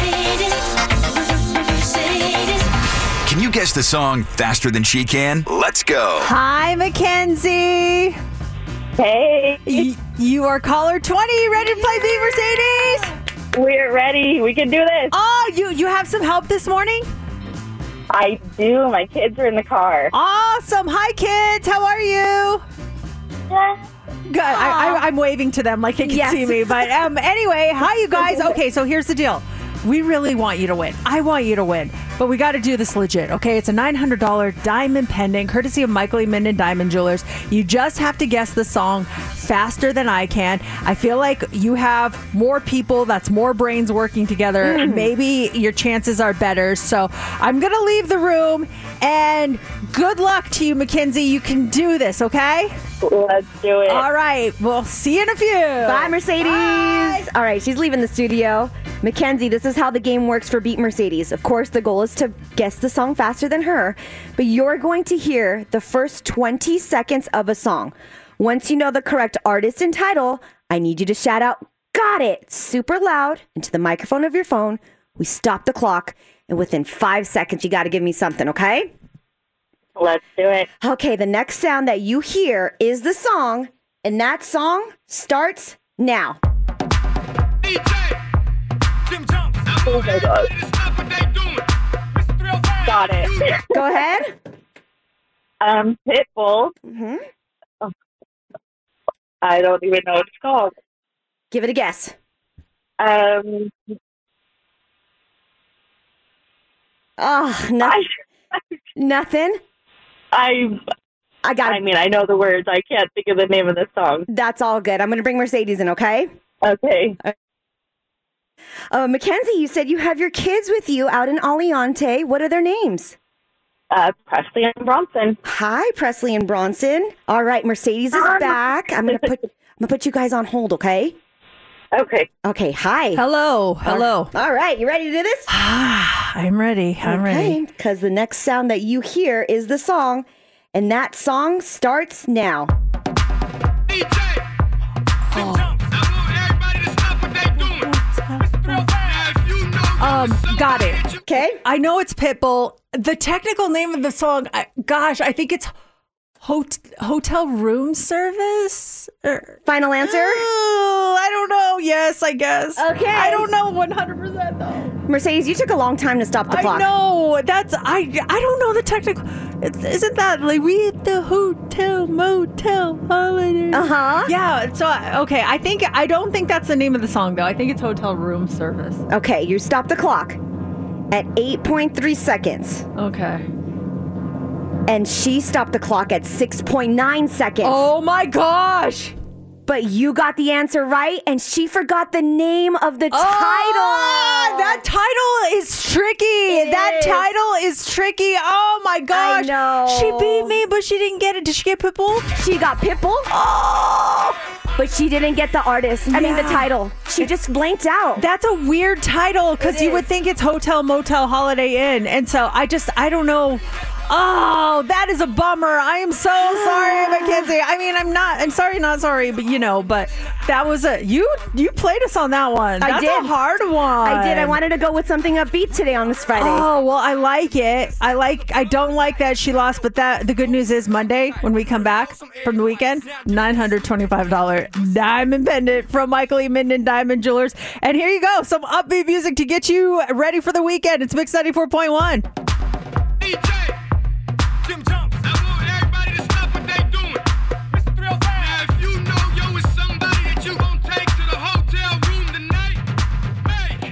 Can you guess the song faster than she can? Let's go. Hi, Mackenzie. Hey. You are caller 20. Ready to play Beat Mercedes? We're ready. We can do this. Oh, you have some help this morning? I do. My kids are in the car. Awesome. Hi, kids. How are you? Good. I'm waving to them like they can see me. But anyway, hi, you guys. Okay, so here's the deal. We really want you to win. I want you to win. But we got to do this legit, okay? It's a $900 diamond pendant, courtesy of Michael E. Minden Diamond Jewelers. You just have to guess the song faster than I can. I feel like you have more people, that's more brains working together. Maybe your chances are better. So I'm going to leave the room, and good luck to you, Mackenzie. You can do this, okay? Let's do it. All right. We'll see you in a few. Bye, Mercedes. Bye. All right, she's leaving the studio. Mackenzie, this is how the game works for Beat Mercedes. Of course, the goal is to guess the song faster than her, but you're going to hear the first 20 seconds of a song. Once you know the correct artist and title, I need you to shout out, "Got it!" super loud into the microphone of your phone. We stop the clock, and within 5 seconds, you got to give me something, okay? Let's do it. Okay, the next sound that you hear is the song, and that song starts now. Oh my God. Got it. Go ahead. Pitbull. Mm-hmm. Oh, I don't even know what it's called. Give it a guess. Nothing. I mean, I know the words. I can't think of the name of the song. That's all good. I'm going to bring Mercedes in, okay? Okay. Mackenzie, you said you have your kids with you out in Aliante. What are their names? Presley and Bronson. Hi, Presley and Bronson. All right, Mercedes is back. I'm gonna put you guys on hold, okay? Okay. Okay. Hi. Hello. Hello. All right. You ready to do this? I'm ready. I'm ready. Because the next sound that you hear is the song, and that song starts now. Got it. Okay. I know it's Pitbull. The technical name of the song, I think it's Hotel Room Service? Final answer? I don't know. Yes, I guess. Okay. I don't know 100% though. Mercedes, you took a long time to stop the clock. I know. I don't know the technical. Isn't that like we at the hotel, motel, holiday? Uh-huh. Yeah. So, okay. I don't think that's the name of the song though. I think it's Hotel Room Service. Okay. You stop the clock at 8.3 seconds. Okay. And she stopped the clock at 6.9 seconds. Oh my gosh. But you got the answer right, and she forgot the name of the title. That title is tricky. Title is tricky. Oh my gosh. I know. She beat me, but she didn't get it. Did she get Pitbull? She got Pitbull. Oh. But she didn't get the artist. I mean, the title. She just blanked out. That's a weird title because you would think it's Hotel, Motel, Holiday Inn. And so I don't know. Oh, that is a bummer. I am so sorry, Mackenzie. I mean, I'm sorry, not sorry, but but that was you played us on that one. I That's did. a hard one. I did. I wanted to go with something upbeat today on this Friday. Oh, well, I like it. I don't like that she lost, but the good news is Monday when we come back from the weekend, $925 diamond pendant from Michael E. Minden Diamond Jewelers. And here you go, some upbeat music to get you ready for the weekend. It's Mix 94.1. Jim Jones. I want everybody to stop what they doing. Mr. 305. Now, if you know yo is somebody that you gon' take to the hotel room tonight, make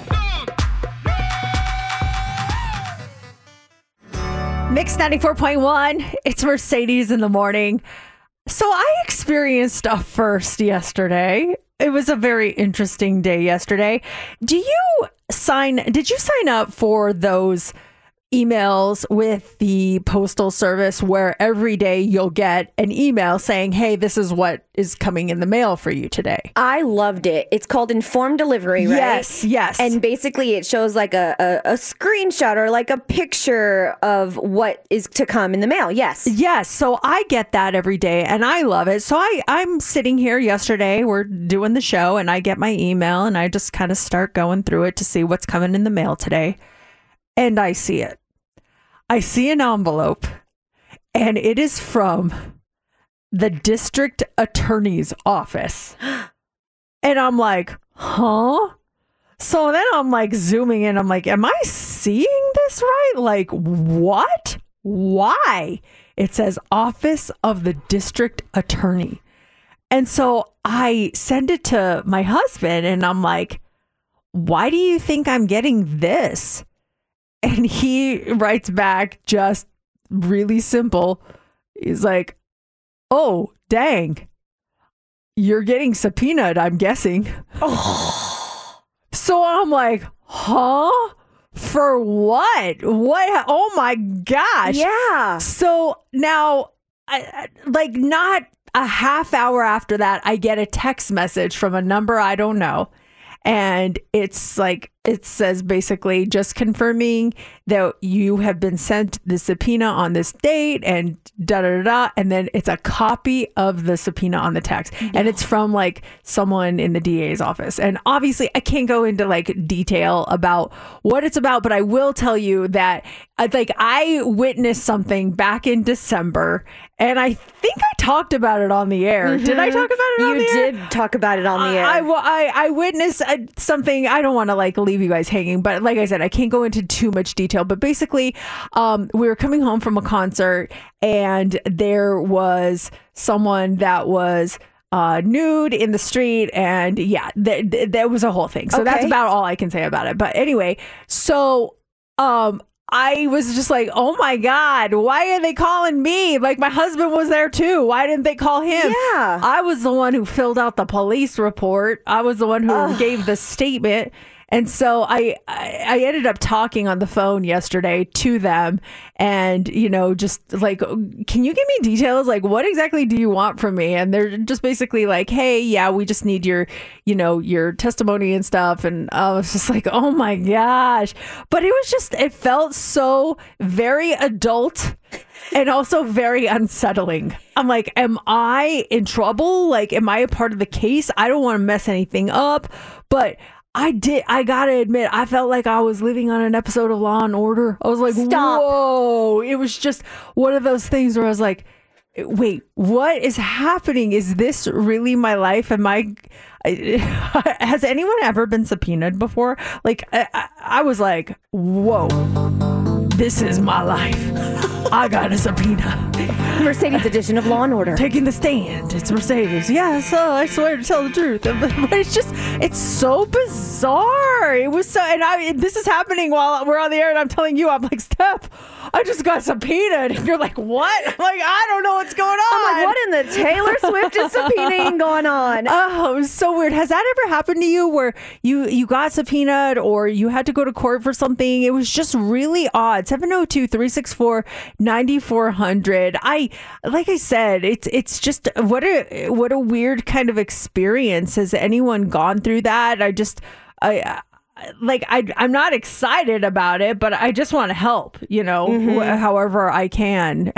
some Mix 94.1. It's Mercedes in the morning. So I experienced a first yesterday. It was a very interesting day yesterday. Did you sign up for those emails with the Postal Service where every day you'll get an email saying, hey, this is what is coming in the mail for you today? I loved it. It's called Informed Delivery, right? Yes. And basically it shows like a screenshot or like a picture of what is to come in the mail. Yes. Yes. So I get that every day and I love it. So I'm sitting here yesterday, we're doing the show and I get my email and I just kind of start going through it to see what's coming in the mail today. And I see it. I see an envelope, and it is from the district attorney's office. And I'm like, huh? So then I'm like zooming in. I'm like, am I seeing this right? Like, what? Why? It says Office of the District Attorney. And so I send it to my husband, and I'm like, why do you think I'm getting this? And he writes back just really simple. He's like, oh, dang. You're getting subpoenaed, I'm guessing. Oh. So I'm like, huh? For what? What? Oh my gosh. Yeah. So now, not a half hour after that, I get a text message from a number I don't know. And it's like, it says basically just confirming that you have been sent the subpoena on this date and da-da-da-da. And then it's a copy of the subpoena on the text. No. And it's from like someone in the DA's office. And obviously I can't go into like detail about what it's about, but I will tell you that I witnessed something back in December and I think I talked about it on the air. Mm-hmm. Did I talk about it on the air? You did talk about it on the air. I witnessed something. I don't want to like leave you guys hanging, but like I said, I can't go into too much detail, but basically we were coming home from a concert and there was someone that was nude in the street and there was a whole thing. So that's about all I can say about it. But anyway, so I was just like, oh my God, why are they calling me? Like my husband was there too. Why didn't they call him? Yeah. I was the one who filled out the police report. I was the one who gave the statement. And so I ended up talking on the phone yesterday to them and, just like, can you give me details? Like, what exactly do you want from me? And they're just basically like, hey, yeah, we just need your testimony and stuff. And I was just like, oh my gosh. But it felt so very adult and also very unsettling. I'm like, am I in trouble? Like, am I a part of the case? I don't want to mess anything up, but I gotta admit, I felt like I was living on an episode of Law and Order. I was like, stop. Whoa. It was just one of those things where I was like, wait, what is happening? Is this really my life? Has anyone ever been subpoenaed before? Like, I was like, whoa, this is my life. I got a subpoena. Mercedes edition of Law and Order. Taking the stand. It's Mercedes. Yes, I swear to tell the truth. But it's so bizarre. It was so, and this is happening while we're on the air and I'm telling you, I'm like, Steph, I just got subpoenaed. And you're like, what? I'm like, I don't know what's going on. I'm like, what in the Taylor Swift is subpoenaing going on? Oh, it was so weird. Has that ever happened to you where you got subpoenaed or you had to go to court for something? It was just really odd. 702-364-9400. Like I said, it's just what a weird kind of experience. Has anyone gone through that? I'm not excited about it, but I just want to help, however I can.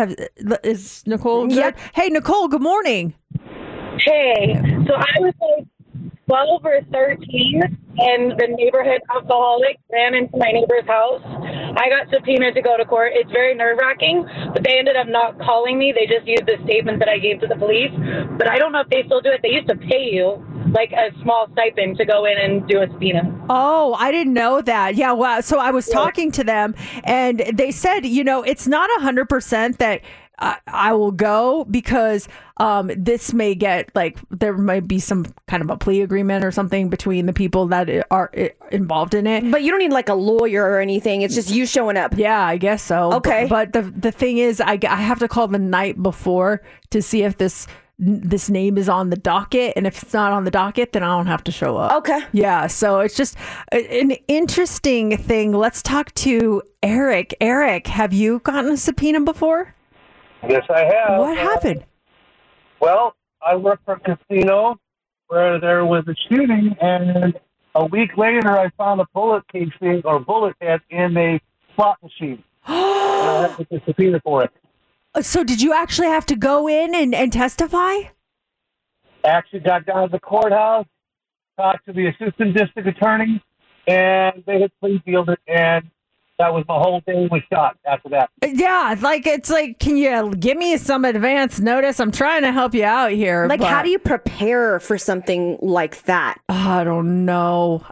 Is Nicole good? Yep. Hey, Nicole, good morning. Hey, so I was like 12 or 13, and the neighborhood alcoholic ran into my neighbor's house. I got subpoenaed to go to court. It's very nerve-wracking, but they ended up not calling me. They just used the statement that I gave to the police. But I don't know if they still do it. They used to pay you like a small stipend to go in and do a subpoena. Oh, I didn't know that. Yeah, well, so I was talking to them, and they said, it's not 100% that I will go because this may get there might be some kind of a plea agreement or something between the people that are involved in it. But you don't need like a lawyer or anything. It's just you showing up. Yeah, I guess so. Okay. But the thing is, I have to call the night before to see if this name is on the docket, and if it's not on the docket, then I don't have to show up. Okay. Yeah, so it's just an interesting thing. Let's talk to Eric. Eric, have you gotten a subpoena before? Yes, I have. What happened? Well, I work for a casino where there was a shooting, and a week later I found a bullet casing or bullet head in a slot machine. And I have to get a subpoena for it. So did you actually have to go in and testify? Actually got down to the courthouse, talked to the assistant district attorney, and they had plea dealed it, and that was the whole thing was shot after that. Yeah, can you give me some advance notice? I'm trying to help you out here. How do you prepare for something like that? I don't know.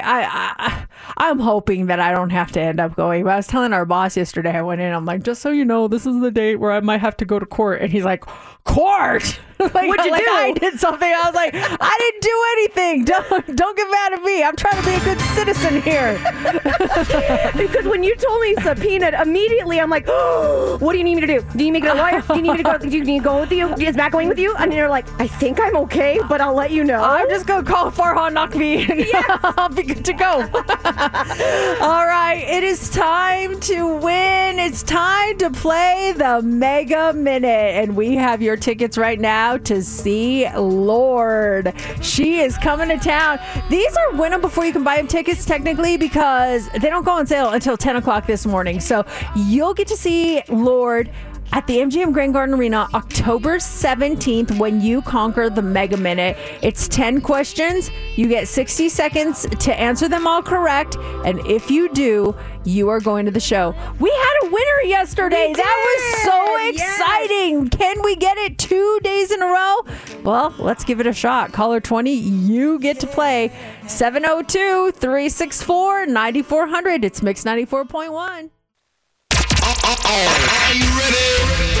I'm hoping that I don't have to end up going. But I was telling our boss yesterday, I went in, I'm like, just so you know, this is the date where I might have to go to court. And he's like, court? What'd you do? I did something. I was like, I didn't do anything. Don't get mad at me. I'm trying to be a good citizen here. Because when you told me subpoenaed, immediately I'm like, oh, what do you need me to do? Do you need me to get a lawyer? Do you need me to go? Do you need to go with you? Is Matt going with you? And you're like, I think I'm okay, but I'll let you know. I'm just going to call Farhan Naqvi and I'll be good to go. All right. It is time to win. It's time to play the Mega Minute. And we have your tickets right now to see Lorde. She is coming to town. These are win them before you can buy them tickets, technically, because they don't go on sale until 10 o'clock this morning. So you'll get to see Lorde at the MGM Grand Garden Arena October 17th when you conquer the Mega Minute. It's 10 questions. You get 60 seconds to answer them all correct. And if you do, you are going to the show. We had a winner yesterday. That was so exciting. Yes. Can we get it 2 days in a row? Well, let's give it a shot. Caller 20, you get to play. 702-364-9400. It's Mix 94.1. Are you ready?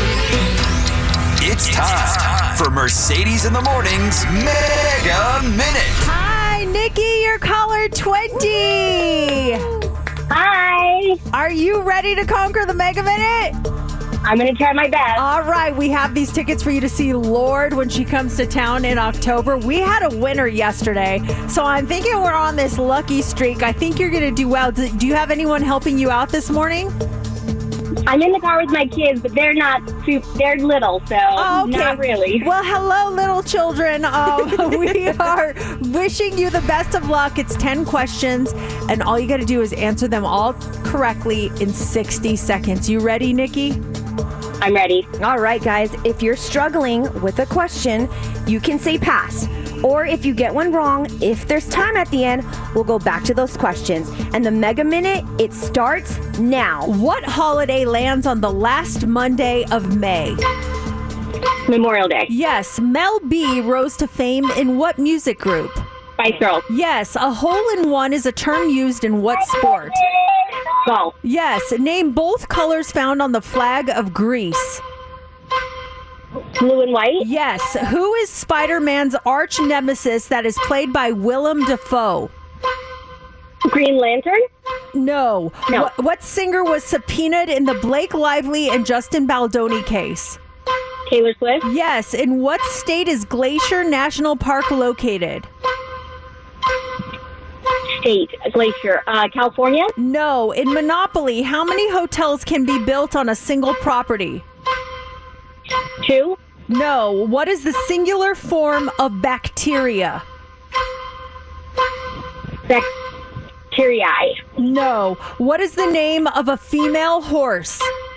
It's time for Mercedes in the Morning's Mega Minute. Hi, Nikki, you're caller 20. Hi. Are you ready to conquer the Mega Minute? I'm going to try my best. All right, we have these tickets for you to see Lorde when she comes to town in October. We had a winner yesterday, so I'm thinking we're on this lucky streak. I think you're going to do well. Do you have anyone helping you out this morning? I'm in the car with my kids, but they're they're little, so not really. Well, hello, little children. We are wishing you the best of luck. It's 10 questions, and all you got to do is answer them all correctly in 60 seconds. You ready, Nikki? I'm ready. All right, guys. If you're struggling with a question, you can say pass. Or if you get one wrong, if there's time at the end, we'll go back to those questions. And the Mega Minute, it starts now. What holiday lands on the last Monday of May? Memorial Day. Yes. Mel B rose to fame in what music group? Spice Girls. Yes. A hole-in-one is a term used in what sport? Golf. Yes. Name both colors found on the flag of Greece. Blue and white? Yes. Who is Spider-Man's arch nemesis that is played by Willem Dafoe? Green Lantern? No. What singer was subpoenaed in the Blake Lively and Justin Baldoni case? Taylor Swift? Yes. In what state is Glacier National Park located? State. Glacier. California? No. In Monopoly, how many hotels can be built on a single property? 2? No. What is the singular form of bacteria? Teary-eyed. No. What is the name of a female horse?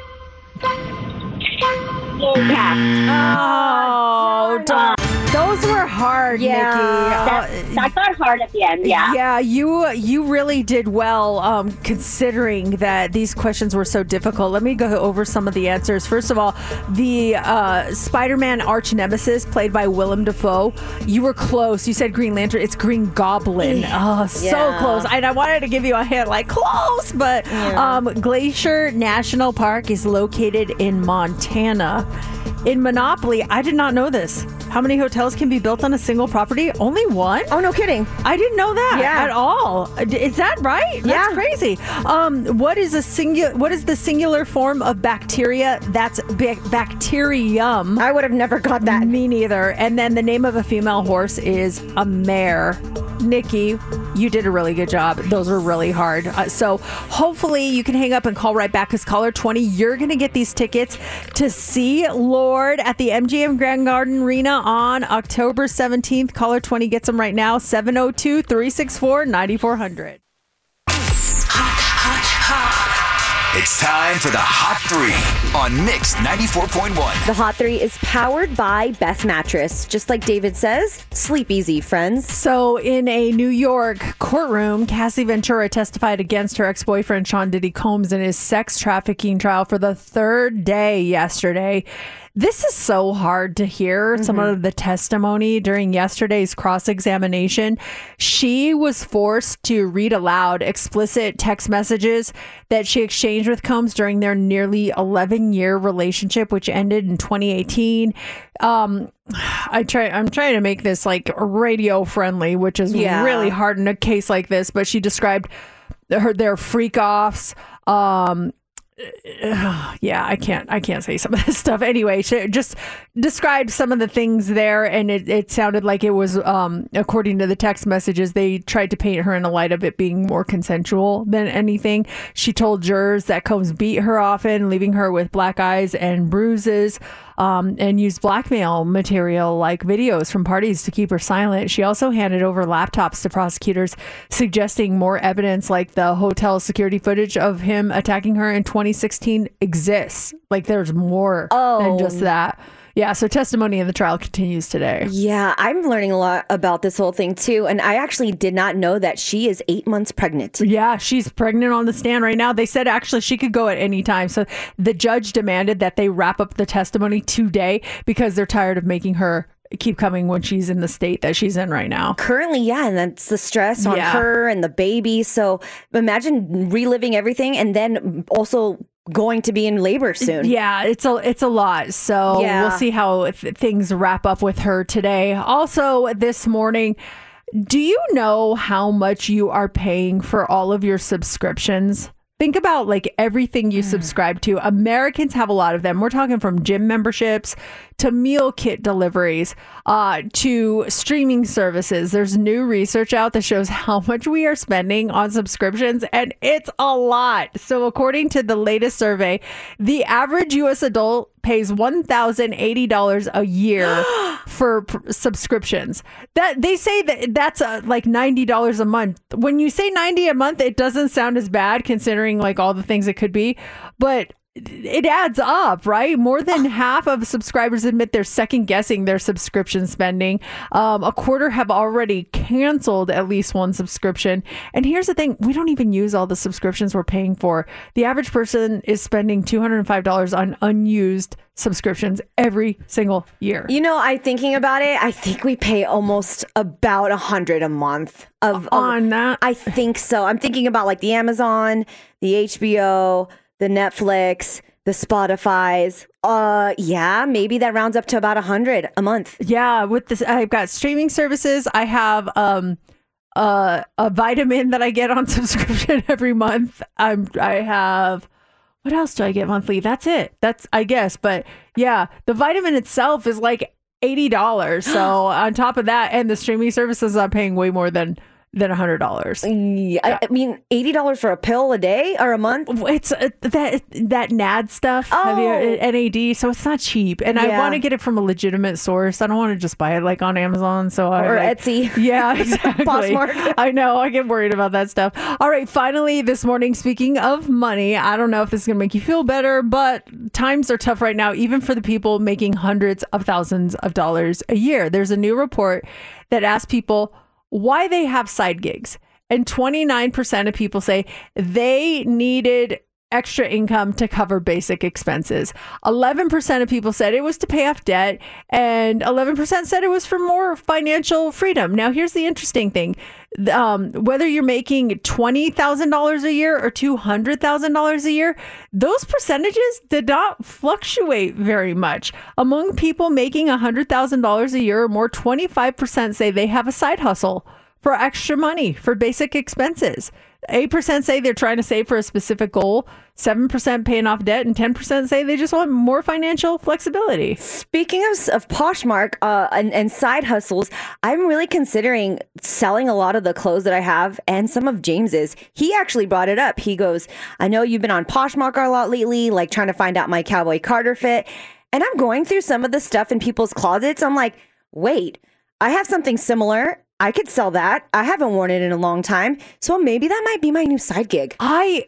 Oh, those were hard, Nikki. That got hard at the end, yeah. Yeah, you really did well considering that these questions were so difficult. Let me go over some of the answers. First of all, the Spider-Man arch nemesis played by Willem Dafoe. You were close. You said Green Lantern. It's Green Goblin. Oh, so close. And I wanted to give you a hint, like close, but Glacier National Park is located in Montana. In Monopoly, I did not know this. How many hotels can be built on a single property? Only one? Oh, no kidding. I didn't know that at all. Is that right? That's crazy. What is the singular form of bacteria? That's bacterium. I would have never got that. Me neither. And then the name of a female horse is a mare. Nikki, you did a really good job. Those were really hard. So hopefully you can hang up and call right back because caller 20, you're going to get these tickets to see Lorde at the MGM Grand Garden Arena on October 17th. Caller 20 gets them right now. 702-364-9400. It's time for the Hot 3 on Mix 94.1. The Hot 3 is powered by Best Mattress. Just like David says, sleep easy, friends. So in a New York courtroom, Cassie Ventura testified against her ex-boyfriend Sean Diddy Combs in his sex trafficking trial for the third day yesterday. This is so hard to hear, some of the testimony during yesterday's cross-examination. She was forced to read aloud explicit text messages that she exchanged with Combs during their nearly 11-year relationship, which ended in 2018. I'm trying to make this like radio friendly, which is really hard in a case like this, but she described their freak offs. I can't say some of this stuff. Anyway, she just described some of the things there, and it sounded like it was, according to the text messages, they tried to paint her in a light of it being more consensual than anything. She told jurors that Combs beat her often, leaving her with black eyes and bruises, and used blackmail material like videos from parties to keep her silent. She also handed over laptops to prosecutors, suggesting more evidence like the hotel security footage of him attacking her in 2016 exists. Like there's more than just that. Yeah, so testimony in the trial continues today. Yeah, I'm learning a lot about this whole thing too. And I actually did not know that she is 8 months pregnant. Yeah, she's pregnant on the stand right now. They said actually she could go at any time. So the judge demanded that they wrap up the testimony today because they're tired of making her keep coming when she's in the state that she's in right now. Currently, and that's the stress on her and the baby. So imagine reliving everything and then also going to be in labor soon. Yeah, it's a lot. So we'll see how things wrap up with her today. Also this morning, do you know how much you are paying for all of your subscriptions? Think about like everything you subscribe to. Americans have a lot of them. We're talking from gym memberships to meal kit deliveries, to streaming services. There's new research out that shows how much we are spending on subscriptions, and it's a lot. So according to the latest survey, the average U.S. adult pays $1,080 a year for subscriptions. That they say that's like $90 a month. When you say $90 a month, it doesn't sound as bad considering like all the things it could be, but it adds up, right? More than half of subscribers admit they're second guessing their subscription spending. A quarter have already canceled at least one subscription. And here's the thing, we don't even use all the subscriptions we're paying for. The average person is spending $205 on unused subscriptions every single year. You know, I'm thinking about it. I think we pay almost about $100 a month on that. I think so. I'm thinking about like the Amazon, the HBO, the Netflix, the Spotify's. Maybe that rounds up to about $100 a month. Yeah, with this, I've got streaming services. I have a vitamin that I get on subscription every month. I have, what else do I get monthly? That's it. That's, I guess. But yeah, the vitamin itself is like $80. So on top of that, and the streaming services, I'm paying way more than than $100. Yeah, I mean, $80 for a pill a day or a month? It's that NAD stuff. NAD, so it's not cheap. And I want to get it from a legitimate source. I don't want to just buy it like on Amazon. Or Etsy. Yeah, exactly. Poshmark. I know. I get worried about that stuff. All right, finally, this morning, speaking of money, I don't know if this is going to make you feel better, but times are tough right now, even for the people making hundreds of thousands of dollars a year. There's a new report that asks people why they have side gigs. And 29% of people say they needed extra income to cover basic expenses. 11% of people said it was to pay off debt, and 11% said it was for more financial freedom. Now, here's the interesting thing. Whether you're making $20,000 a year or $200,000 a year, those percentages did not fluctuate very much. Among people making $100,000 a year or more, 25% say they have a side hustle for extra money for basic expenses. 8% say they're trying to save for a specific goal, 7% paying off debt, and 10% say they just want more financial flexibility. Speaking of Poshmark and side hustles, I'm really considering selling a lot of the clothes that I have and some of James's. He actually brought it up. He goes, I know you've been on Poshmark a lot lately, like trying to find out my Cowboy Carter fit. And I'm going through some of the stuff in people's closets. I'm like, wait, I have something similar. I could sell that. I haven't worn it in a long time. So maybe that might be my new side gig.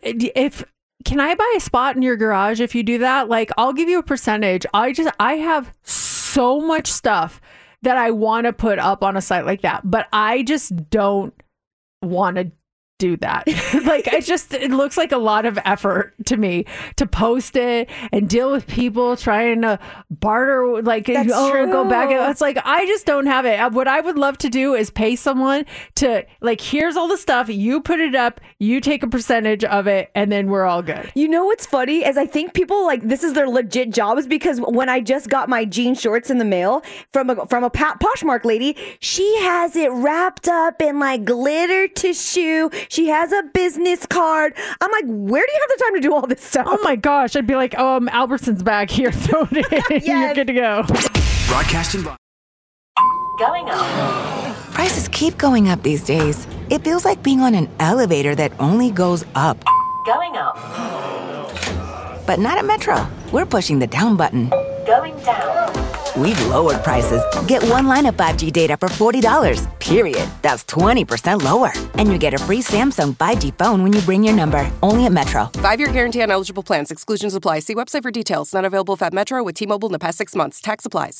Can I buy a spot in your garage if you do that? Like, I'll give you a percentage. I have so much stuff that I want to put up on a site like that, but I just don't want to do that. Like, it looks like a lot of effort to me to post it and deal with people trying to barter, like, go back. It's like, I just don't have it. What I would love to do is pay someone to, like, here's all the stuff, you put it up, you take a percentage of it, and then we're all good. You know what's funny is I think people, like, this is their legit jobs, because when I just got my jean shorts in the mail from a Poshmark lady, she has it wrapped up in like glitter tissue. She has a business card. I'm like, where do you have the time to do all this stuff? Oh my gosh. I'd be like, Albertson's back here. Throw it in. Yes. You're good to go. Broadcasting. Going up. Prices keep going up these days. It feels like being on an elevator that only goes up. Going up. But not at Metro. We're pushing the down button. Going down. We've lowered prices. Get one line of 5G data for $40, period. That's 20% lower. And you get a free Samsung 5G phone when you bring your number. Only at Metro. 5-year guarantee on eligible plans. Exclusions apply. See website for details. Not available if at Metro with T-Mobile in the past 6 months. Tax applies.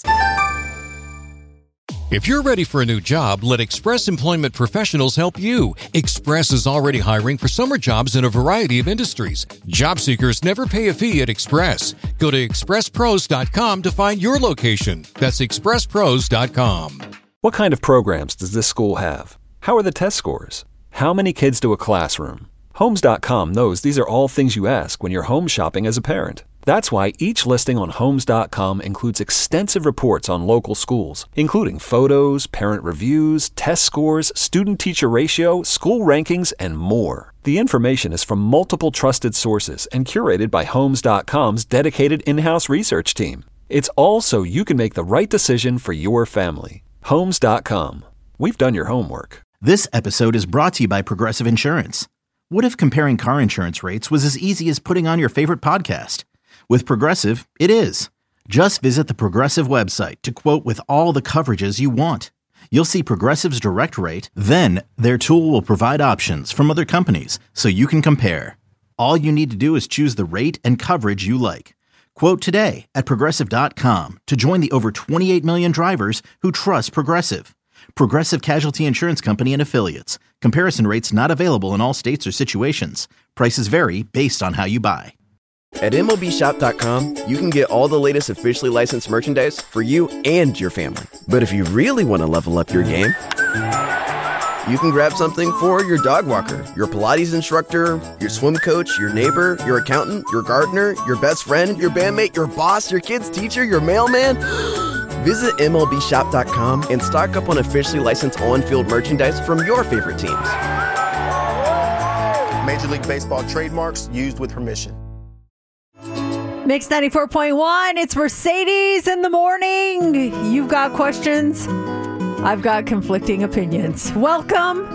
If you're ready for a new job, let Express Employment Professionals help you. Express is already hiring for summer jobs in a variety of industries. Job seekers never pay a fee at Express. Go to expresspros.com to find your location. That's expresspros.com. What kind of programs does this school have? How are the test scores? How many kids do a classroom? Homes.com knows these are all things you ask when you're home shopping as a parent. That's why each listing on Homes.com includes extensive reports on local schools, including photos, parent reviews, test scores, student-teacher ratio, school rankings, and more. The information is from multiple trusted sources and curated by Homes.com's dedicated in-house research team. It's all so you can make the right decision for your family. Homes.com. We've done your homework. This episode is brought to you by Progressive Insurance. What if comparing car insurance rates was as easy as putting on your favorite podcast? With Progressive, it is. Just visit the Progressive website to quote with all the coverages you want. You'll see Progressive's direct rate, then their tool will provide options from other companies so you can compare. All you need to do is choose the rate and coverage you like. Quote today at Progressive.com to join the over 28 million drivers who trust Progressive. Progressive Casualty Insurance Company and Affiliates. Comparison rates not available in all states or situations. Prices vary based on how you buy. At MLBshop.com, you can get all the latest officially licensed merchandise for you and your family. But if you really want to level up your game, you can grab something for your dog walker, your Pilates instructor, your swim coach, your neighbor, your accountant, your gardener, your best friend, your bandmate, your boss, your kid's teacher, your mailman. Visit MLBshop.com and stock up on officially licensed on-field merchandise from your favorite teams. Major League Baseball trademarks used with permission. Mix 94.1, it's Mercedes in the morning. You've got questions. I've got conflicting opinions. Welcome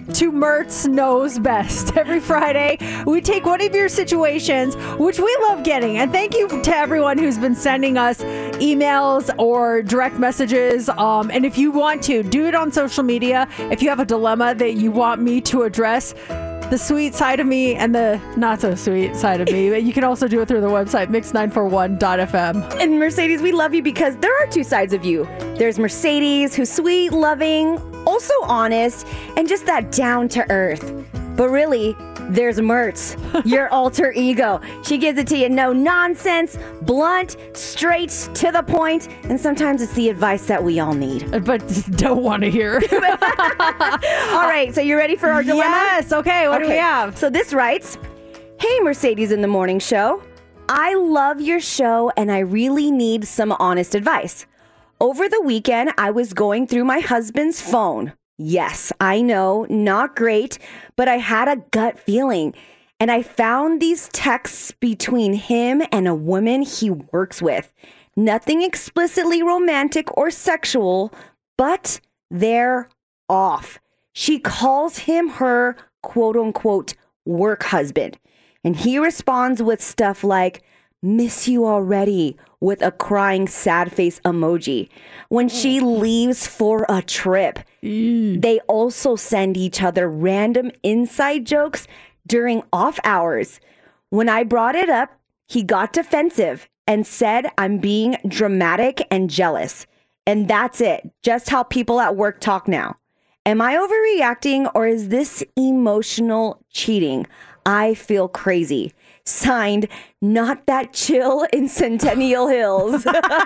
to Mertz Knows Best. Every Friday, we take one of your situations, which we love getting. And thank you to everyone who's been sending us emails or direct messages. And if you want to, do it on social media. If you have a dilemma that you want me to address, the sweet side of me and the not so sweet side of me. But you can also do it through the website, mix941.fm. And Mercedes, we love you because there are two sides of you. There's Mercedes, who's sweet, loving, also honest, and just that down to earth. But really, there's Mertz, your alter ego. She gives it to you, no nonsense, blunt, straight to the point, and sometimes it's the advice that we all need. But don't want to hear. All right, so you ready for our dilemma? Yes, okay, what do we have? So this writes, "Hey Mercedes in the Morning Show, I love your show and I really need some honest advice. Over the weekend, I was going through my husband's phone. Yes, I know, not great, but I had a gut feeling. And I found these texts between him and a woman he works with. Nothing explicitly romantic or sexual, but they're off. She calls him her quote unquote work husband. And he responds with stuff like, miss you already, with a crying sad face emoji. When she leaves for a trip, they also send each other random inside jokes during off hours. When I brought it up, he got defensive and said I'm being dramatic and jealous. And that's it. Just how people at work talk now. Am I overreacting or is this emotional cheating? I feel crazy. Signed, Not That Chill in Centennial Hills."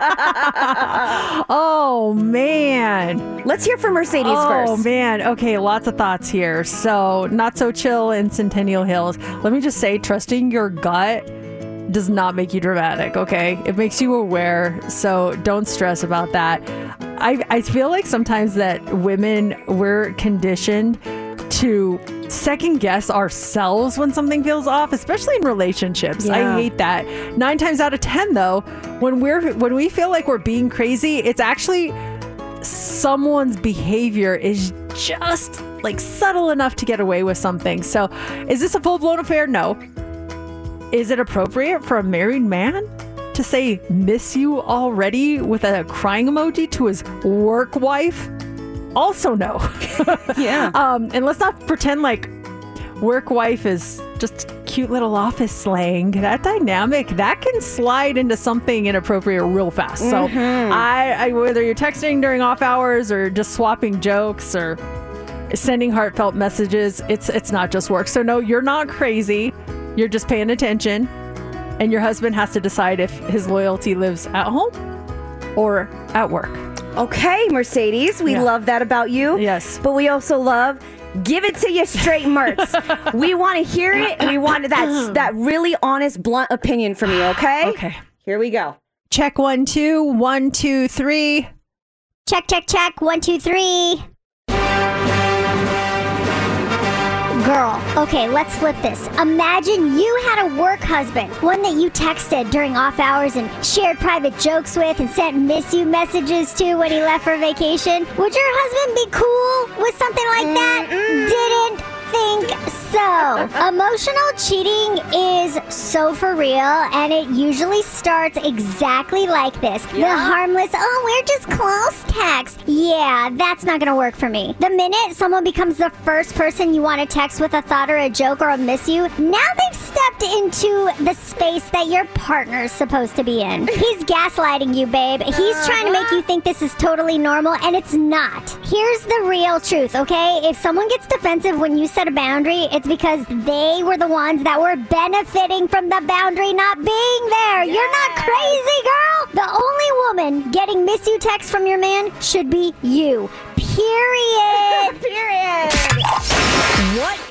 Oh, man. Let's hear from Mercedes first. Oh, man. Okay, lots of thoughts here. So, Not So Chill in Centennial Hills. Let me just say, trusting your gut does not make you dramatic, okay? It makes you aware, so don't stress about that. I feel like sometimes that women, we're conditioned to second guess ourselves when something feels off, especially in relationships. Yeah. I hate that. 9 times out of 10, though, when we feel like we're being crazy, it's actually someone's behavior is just like subtle enough to get away with something. So, is this a full-blown affair? No. Is it appropriate for a married man to say miss you already with a crying emoji to his work wife? Also no. Yeah. And let's not pretend like work wife is just cute little office slang. That dynamic, that can slide into something inappropriate real fast. So I whether you're texting during off hours or just swapping jokes or sending heartfelt messages, it's not just work. So no, you're not crazy. You're just paying attention. And your husband has to decide if his loyalty lives at home or at work. Okay, Mercedes, we love that about you. Yes. But we also love give it to you straight, Mertz. We want to hear it. We want that really honest, blunt opinion from you, okay? Okay. Here we go. Check 1, 2, 1, 2, 3. Check, check, check. 1, 2, 3. Girl, okay, let's flip this. Imagine you had a work husband, one that you texted during off hours and shared private jokes with and sent miss you messages to when he left for vacation. Would your husband be cool with something like that? Didn't think so. Emotional cheating is so for real, and it usually starts exactly like this. The harmless, oh, we're just close text. Yeah, that's not gonna work for me. The minute someone becomes the first person you want to text with a thought or a joke or a miss you, now they've stepped into the space that your partner's supposed to be in. He's gaslighting you, babe. He's trying to make you think this is totally normal, and it's not. Here's the real truth, okay? If someone gets defensive when you set a boundary, it's because they were the ones that were benefiting from the boundary not being there. Yes. You're not crazy, girl. The only woman getting miss you texts from your man should be you. Period. Period. What?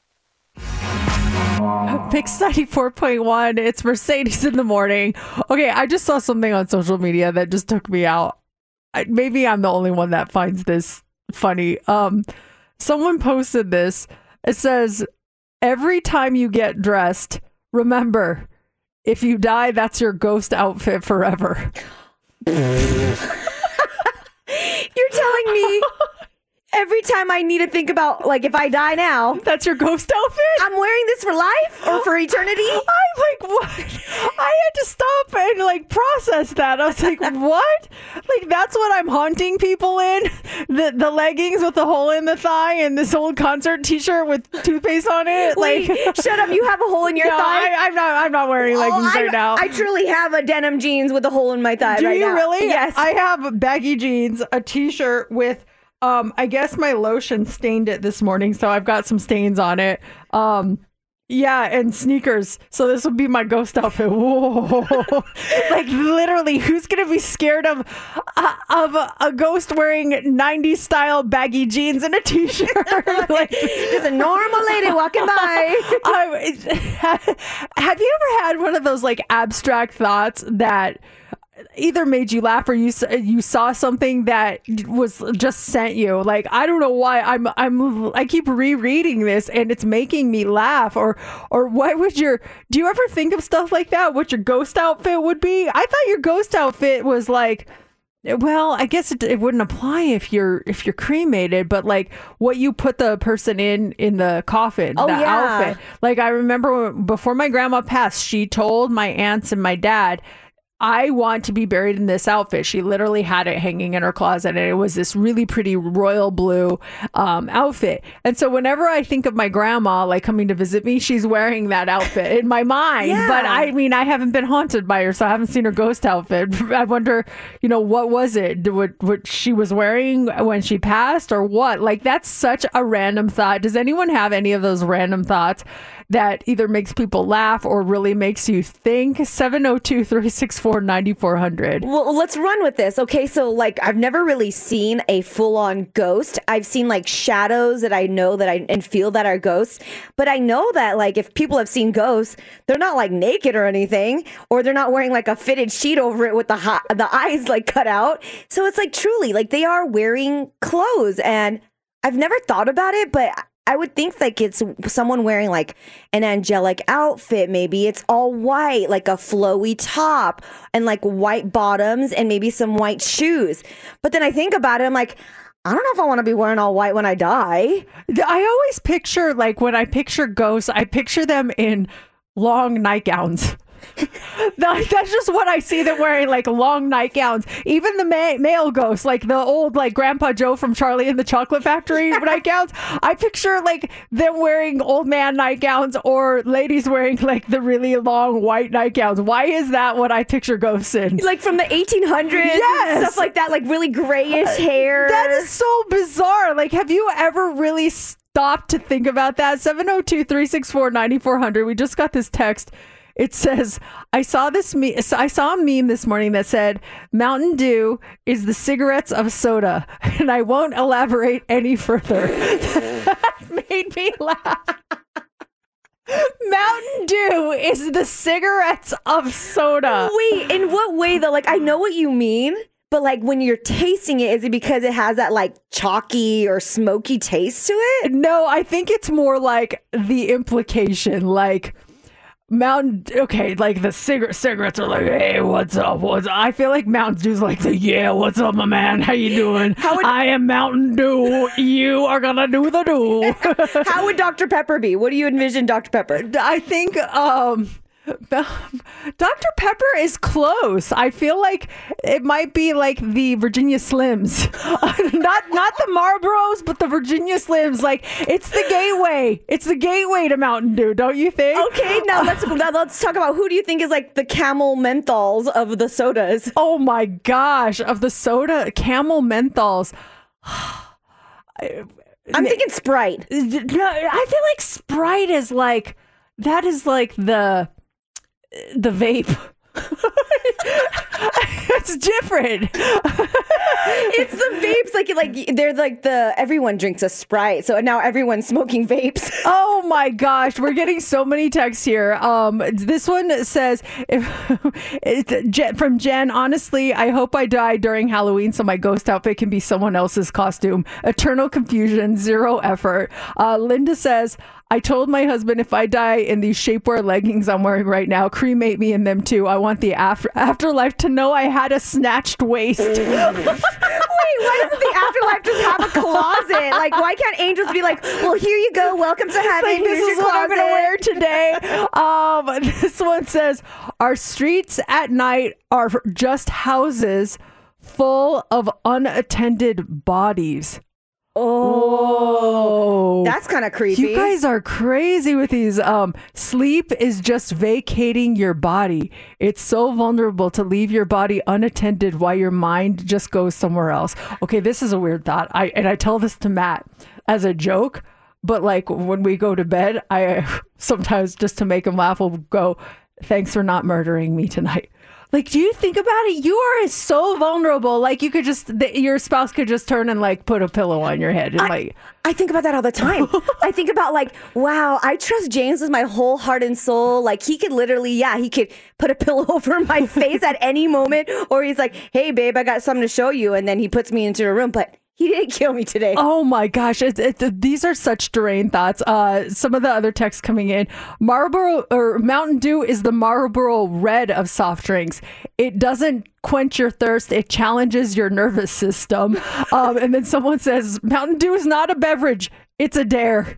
Mix 94.1. It's Mercedes in the morning. Okay, I just saw something on social media that just took me out. Maybe I'm the only one that finds this funny. Someone posted this. It says, every time you get dressed, remember, if you die, that's your ghost outfit forever. You're telling me Every time I need to think about, like, if I die now. That's your ghost outfit? I'm wearing this for life or for eternity? I'm like, what? I had to stop and, like, process that. I was like, what? Like, that's what I'm haunting people in? The leggings with the hole in the thigh and this old concert t-shirt with toothpaste on it? Wait, like, shut up. You have a hole in your thigh? I'm not wearing leggings right now. I truly have a denim jeans with a hole in my thigh Do right now. you really? Yes. I have baggy jeans, a t-shirt with... I guess my lotion stained it this morning, so I've got some stains on it. Yeah, and sneakers. So this would be my ghost outfit. Whoa. Like, literally, who's going to be scared of a ghost wearing 90s style baggy jeans and a t-shirt? Like, just a normal lady walking by. Have you ever had one of those, like, abstract thoughts that either made you laugh or you saw something that was just sent you? Like, I don't know why I keep rereading this and it's making me laugh. Or what would do you ever think of stuff like that? What your ghost outfit would be? I thought your ghost outfit was like, well, I guess it wouldn't apply if you're cremated, but like what you put the person in the coffin, outfit. Like, I remember before my grandma passed, she told my aunts and my dad, I want to be buried in this outfit. She literally had it hanging in her closet, and it was this really pretty royal blue outfit. And so whenever I think of my grandma, like, coming to visit me, she's wearing that outfit in my mind. Yeah. But I mean, I haven't been haunted by her, so I haven't seen her ghost outfit. I wonder, what was it? What she was wearing when she passed, or what? Like, that's such a random thought. Does anyone have any of those random thoughts that either makes people laugh or really makes you think? 702-364-9400. Well, let's run with this. Okay, so, like, I've never really seen a full-on ghost. I've seen, like, shadows that I know and feel that are ghosts. But I know that, like, if people have seen ghosts, they're not, like, naked or anything, or they're not wearing, like, a fitted sheet over it with the eyes, like, cut out. So it's, like, truly, like, they are wearing clothes. And I've never thought about it, but I would think, like, it's someone wearing, like, an angelic outfit. Maybe it's all white, like a flowy top and, like, white bottoms and maybe some white shoes. But then I think about it, I'm like, I don't know if I want to be wearing all white when I die. I always picture, like, when I picture ghosts, I picture them in long nightgowns. That's just what I see them wearing, like long nightgowns. Even the male ghosts, like the old, like Grandpa Joe from Charlie and the Chocolate Factory nightgowns. I picture like them wearing old man nightgowns, or ladies wearing like the really long white nightgowns. Why is that what I picture ghosts in? Like from the 1800s, yes, and stuff like that, like really grayish hair. That is so bizarre. Like, have you ever really stopped to think about that? 702-364-9400. We just got this text. It says, I saw a meme this morning that said, Mountain Dew is the cigarettes of soda, and I won't elaborate any further. That made me laugh. Mountain Dew is the cigarettes of soda. Wait, in what way though? Like, I know what you mean, but like when you're tasting it, is it because it has that like chalky or smoky taste to it? No, I think it's more like the implication, like like the cigarettes are like, hey, what's up? I feel like Mountain Dew's like what's up, my man? How you doing? I am Mountain Dew. You are gonna do the do. How would Dr. Pepper be? What do you envision Dr. Pepper? I think Dr. Pepper is close. I feel like it might be like the Virginia Slims. not the Marlboros, but the Virginia Slims. Like, it's the gateway. It's the gateway to Mountain Dew, don't you think? Okay, now let's talk about who do you think is like the Camel Menthols of the sodas? Oh my gosh, of the soda, Camel Menthols. I'm thinking Sprite. No, I feel like Sprite is like, that is like the vape. It's different. It's the vapes, like they're like everyone drinks a Sprite, so now everyone's smoking vapes. Oh my gosh, we're getting so many texts here. This one says, from Jen, honestly, I hope I die during Halloween so my ghost outfit can be someone else's costume. Eternal confusion, zero effort. Linda says, I told my husband if I die in these shapewear leggings I'm wearing right now, cremate me in them too. I want the afterlife to know I had a snatched waist. Wait, Why doesn't the afterlife just have a closet? Like, why can't angels be like, well, here you go, welcome to heaven. Like, this Here's is your what I'm closet. going to wear today. This one says, our streets at night are just houses full of unattended bodies. Oh, that's kind of creepy. You guys are crazy with these. Sleep is just vacating your body. It's so vulnerable to leave your body unattended while your mind just goes somewhere else. Okay, this is a weird thought. I tell this to Matt as a joke, but like when we go to bed, I sometimes just to make him laugh will go, "Thanks for not murdering me tonight." Like, do you think about it? You are so vulnerable. Like, you could just, your spouse could just turn and like put a pillow on your head. And I think about that all the time. I think about like, wow, I trust James with my whole heart and soul. Like, he could literally, he could put a pillow over my face at any moment. Or he's like, hey, babe, I got something to show you. And then he puts me into a room. But he didn't kill me today. Oh my gosh. These are such deranged thoughts. Some of the other texts coming in. Marlboro or Mountain Dew is the Marlboro Red of soft drinks. It doesn't quench your thirst. It challenges your nervous system. And then someone says, Mountain Dew is not a beverage. It's a dare.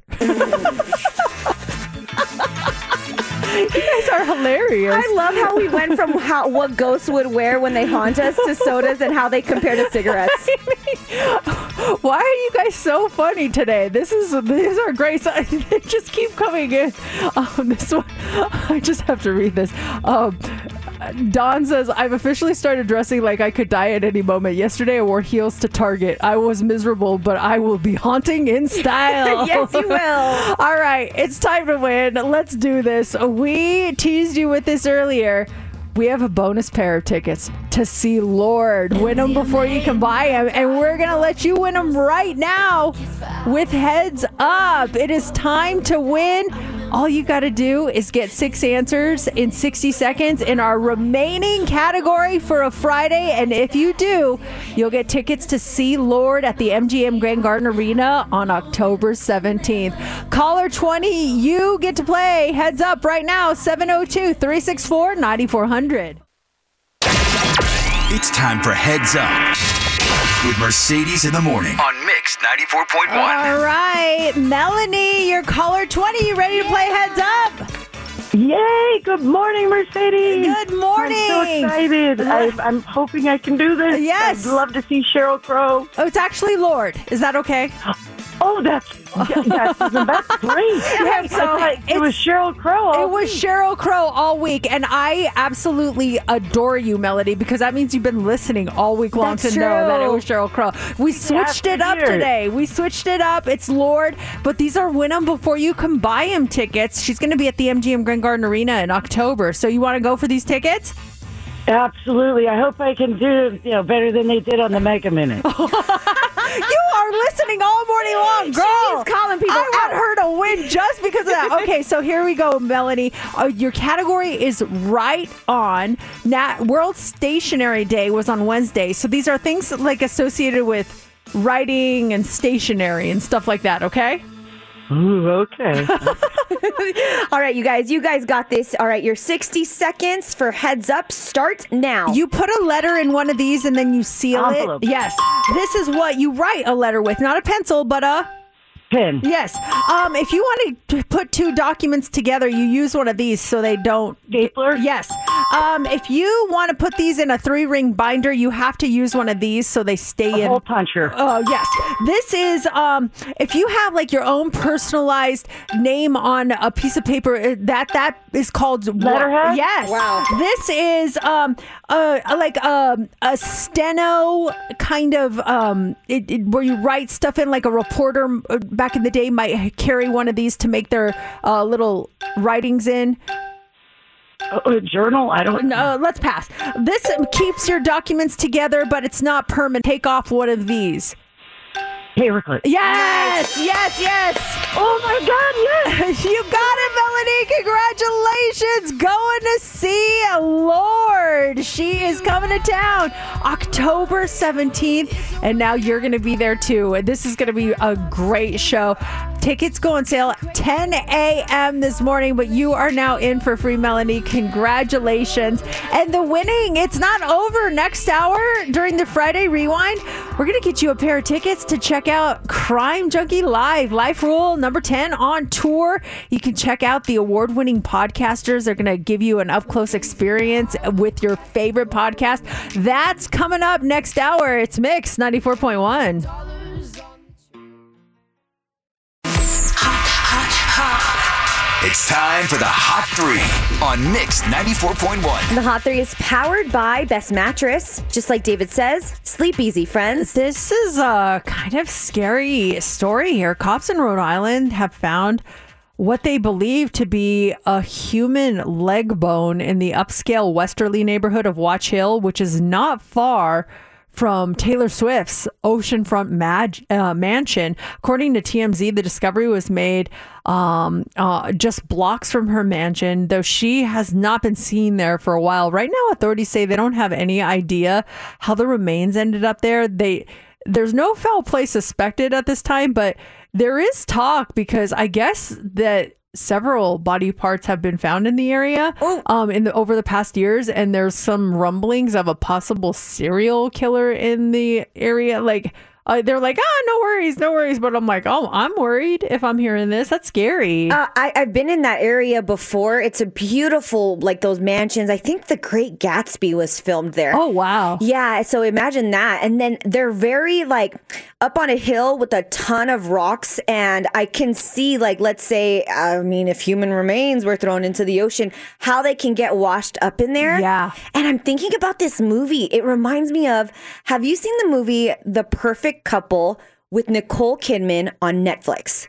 You guys are hilarious. I love how we went from what ghosts would wear when they haunt us to sodas and how they compare to cigarettes. Why are you guys so funny today? These are great. They just keep coming in. This one, I just have to read this. Don says, I've officially started dressing like I could die at any moment. Yesterday I wore heels to Target. I was miserable, but I will be haunting in style. Yes, you will. All right, it's time to win. Let's do this. We teased you with this earlier. We have a bonus pair of tickets to see Lorde. Win them before you can buy them. And we're going to let you win them right now with Heads Up. It is time to win. All you got to do is get 6 answers in 60 seconds in our remaining category for a Friday. And if you do, you'll get tickets to see Lorde at the MGM Grand Garden Arena on October 17th. Caller 20, you get to play Heads Up right now, 702-364-9400. It's time for Heads Up with Mercedes in the morning on Mix 94.1. All right, Melanie, you're caller 20. You ready to play Heads Up? Yay! Good morning, Mercedes. Good morning. I'm so excited. I'm hoping I can do this. Yes. I'd love to see Sheryl Crow. Oh, it's actually Lorde. Is that okay? Oh, that's great. Yeah, it was Sheryl Crow all week. Sheryl Crow all week, and I absolutely adore you, Melody, because that means you've been listening all week long to know that it was Sheryl Crow. We switched it up today. We switched it up. It's Lorde, but these are win them before you can buy them tickets. She's going to be at the MGM Grand Garden Arena in October, so you want to go for these tickets? Absolutely. I hope I can do better than they did on the Mega Minute. You are listening all morning long, girl. She's calling people I want her to win just because of that. Okay, so here we go, Melanie. Your category is right on. World Stationery Day was on Wednesday. So these are things like associated with writing and stationery and stuff like that, okay? Ooh, okay. All right, you guys got this. All right, your 60 seconds for Heads Up start now. You put a letter in one of these and then you seal Envelope. it. Yes. This is what you write a letter with, not a pencil, but a pen. Yes. If you want to put 2 documents together, you use one of these so they don't... Stapler? Yes. If you want to put these in a 3-ring binder, you have to use one of these so they stay in... hole puncher. Oh, yes. This is, if you have like your own personalized name on a piece of paper, that is called... Letterhead? Yes. Wow. This is like a steno kind of, where you write stuff in, like a reporter back in the day might carry one of these to make their little writings in. A journal? I don't know. Let's pass. This keeps your documents together, but it's not permanent. Take off one of these. Paperclip. Yes! Nice. Yes! Oh my God, yes! You got it, Melanie! Congratulations! Going to see Lorde. She is coming to town October 17th, and now you're going to be there too. And this is going to be a great show. Tickets go on sale at 10 a.m. this morning, but you are now in for free, Melanie. Congratulations. And the winning, it's not over. Next hour during the Friday Rewind, we're going to get you a pair of tickets to check out Crime Junkie Live, Life Rule number 10 on tour. You can check out the award-winning podcasters. They're going to give you an up-close experience with your favorite podcast. That's coming up next hour. It's Mix 94.1. It's time for the Hot 3 on Mix 94.1. The Hot 3 is powered by Best Mattress. Just like David says, sleep easy, friends. This is a kind of scary story here. Cops in Rhode Island have found what they believe to be a human leg bone in the upscale westerly neighborhood of Watch Hill, which is not far from Taylor Swift's oceanfront mansion. According to TMZ, the discovery was made just blocks from her mansion, though she has not been seen there for a while. Right now, authorities say they don't have any idea how the remains ended up there. There's no foul play suspected at this time, but there is talk because I guess that several body parts have been found in the area over the past years, and there's some rumblings of a possible serial killer in the area. They're like, no worries. But I'm like, I'm worried if I'm hearing this. That's scary. I've been in that area before. It's a beautiful, like those mansions. I think The Great Gatsby was filmed there. Oh, wow. Yeah. So imagine that. And then they're very up on a hill with a ton of rocks. And I can see let's say, if human remains were thrown into the ocean, how they can get washed up in there. Yeah. And I'm thinking about this movie. It reminds me of, have you seen the movie The Perfect Couple with Nicole Kidman on Netflix?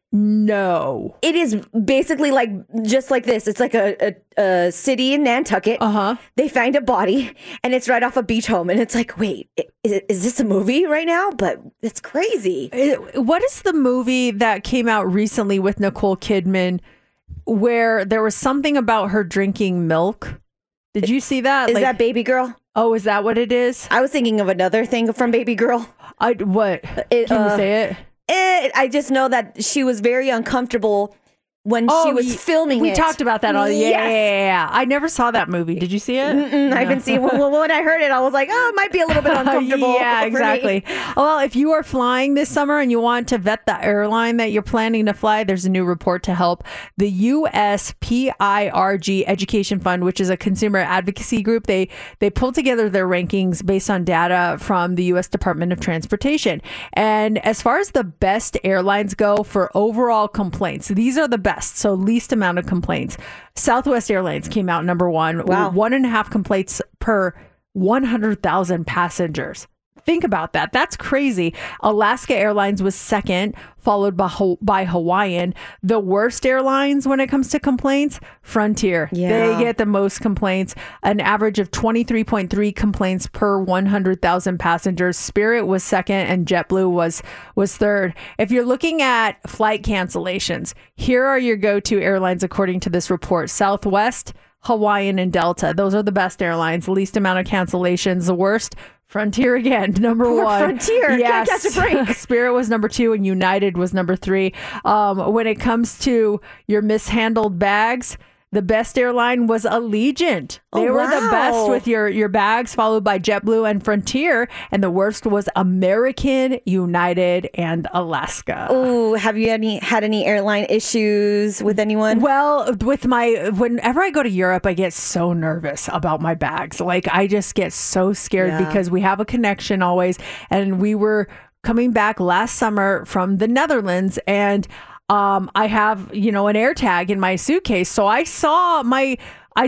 No. It is basically just like this. It's like a city in Nantucket. They find a body and it's right off a beach home. And it's like, wait, is this a movie right now? But it's crazy. What is the movie that came out recently with Nicole Kidman where there was something about her drinking milk? Did you see that? Is that Baby Girl? Oh, is that what it is? I was thinking of another thing from Baby Girl. What? Can you say it? I just know that she was very uncomfortable when she was filming we it. We talked about that. Yeah. I never saw that movie. Did you see it? I haven't seen it. Well, when I heard it, I was like, it might be a little bit uncomfortable. Yeah, exactly. Well, if you are flying this summer and you want to vet the airline that you're planning to fly, there's a new report to help. The USPIRG Education Fund, which is a consumer advocacy group, they pulled together their rankings based on data from the U.S. Department of Transportation. And as far as the best airlines go for overall complaints, these are the best. So least amount of complaints. Southwest Airlines came out number 1. Wow. 1.5 complaints per 100,000 passengers. Think about that. That's crazy. Alaska Airlines was second, followed by Hawaiian. The worst airlines when it comes to complaints, Frontier. Yeah. They get the most complaints, an average of 23.3 complaints per 100,000 passengers. Spirit was second and JetBlue was third. If you're looking at flight cancellations, here are your go-to airlines according to this report. Southwest, Hawaiian, and Delta. Those are the best airlines. The least amount of cancellations. The worst, Frontier again, number Poor 1. Frontier. Yes. Can't catch a break. Spirit was number 2 and United was number 3. When it comes to your mishandled bags, the best airline was Allegiant. They were the best with your bags, followed by JetBlue and Frontier. And the worst was American, United, and Alaska. Oh, have you had any airline issues with anyone? Well, whenever I go to Europe, I get so nervous about my bags. I just get so scared because we have a connection always. And we were coming back last summer from the Netherlands, and I have, an AirTag in my suitcase. So I saw my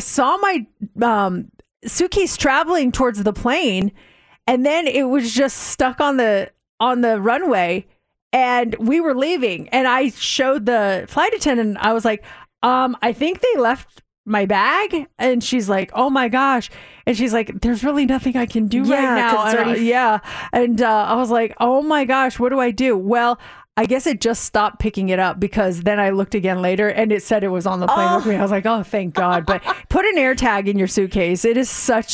suitcase traveling towards the plane, and then it was just stuck on the runway, and we were leaving, and I showed the flight attendant. I was like, I think they left my bag. And she's like, oh my gosh. And she's like, there's really nothing I can do right now. And I was like, oh my gosh, what do I do? Well, I guess it just stopped picking it up because then I looked again later and it said it was on the plane with me. I was like, oh, thank God. But put an AirTag in your suitcase. It is such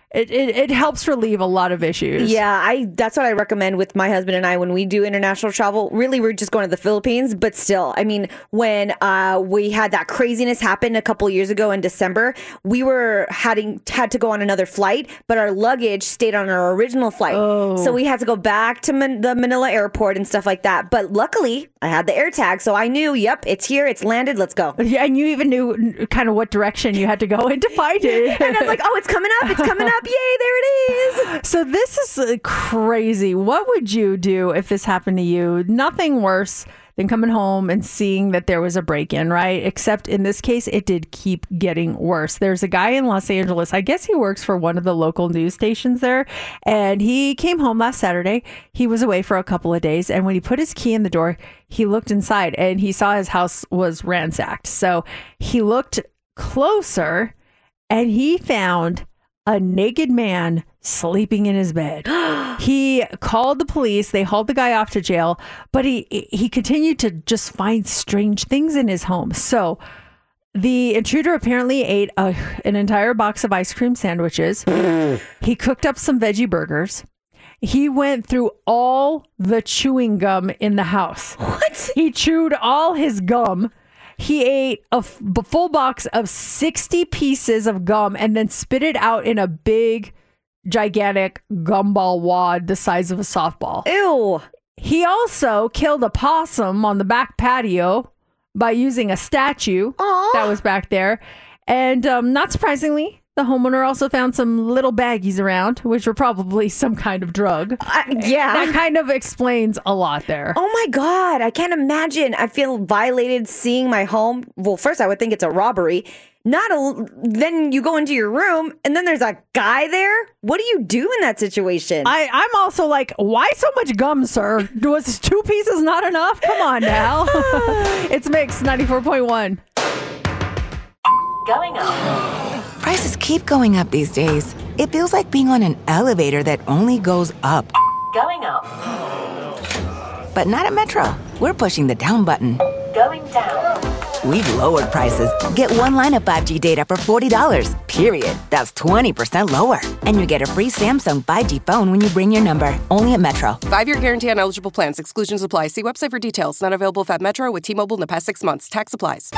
it helps relieve a lot of issues. Yeah, that's what I recommend with my husband and I when we do international travel. Really, we're just going to the Philippines, but still, I mean, when we had that craziness happen a couple years ago in December, we were had to go on another flight, but our luggage stayed on our original flight. So we had to go back to the Manila airport and stuff like that. But luckily, I had the AirTag, so I knew, yep, it's here, it's landed, let's go. Yeah, and you even knew kind of what direction you had to go in to find it. And I'm like, oh, it's coming up, yay, there it is. So this is crazy. What would you do if this happened to you? Nothing worse than coming home and seeing that there was a break-in, right? Except in this case, it did keep getting worse. There's a guy in Los Angeles. I guess he works for one of the local news stations there. And he came home last Saturday. He was away for a couple of days. And when he put his key in the door, he looked inside and he saw his house was ransacked. So he looked closer and he found a naked man sleeping in his bed. He called the police. They hauled the guy off to jail, but he continued to just find strange things in his home. So the intruder apparently ate an entire box of ice cream sandwiches. He cooked up some veggie burgers. He went through all the chewing gum in the house. What? He chewed all his gum. He ate a full box of 60 pieces of gum and then spit it out in a big, gigantic gumball wad the size of a softball. Ew. He also killed a possum on the back patio by using a statue that was back there. And not surprisingly, the homeowner also found some little baggies around, which were probably some kind of drug. Yeah. That kind of explains a lot there. Oh my God. I can't imagine. I feel violated seeing my home. Well, first I would think it's a robbery. Then you go into your room and then there's a guy there. What do you do in that situation? I'm also like, why so much gum, sir? Was 2 pieces not enough? Come on now. It's Mix 94.1. Going up. Prices keep going up these days. It feels like being on an elevator that only goes up. Going up. But not at Metro. We're pushing the down button. Going down. We've lowered prices. Get one line of 5G data for $40, period. That's 20% lower. And you get a free Samsung 5G phone when you bring your number. Only at Metro. 5-year guarantee on eligible plans. Exclusions apply. See website for details. Not available if at Metro with T-Mobile in the past 6 months. Tax applies.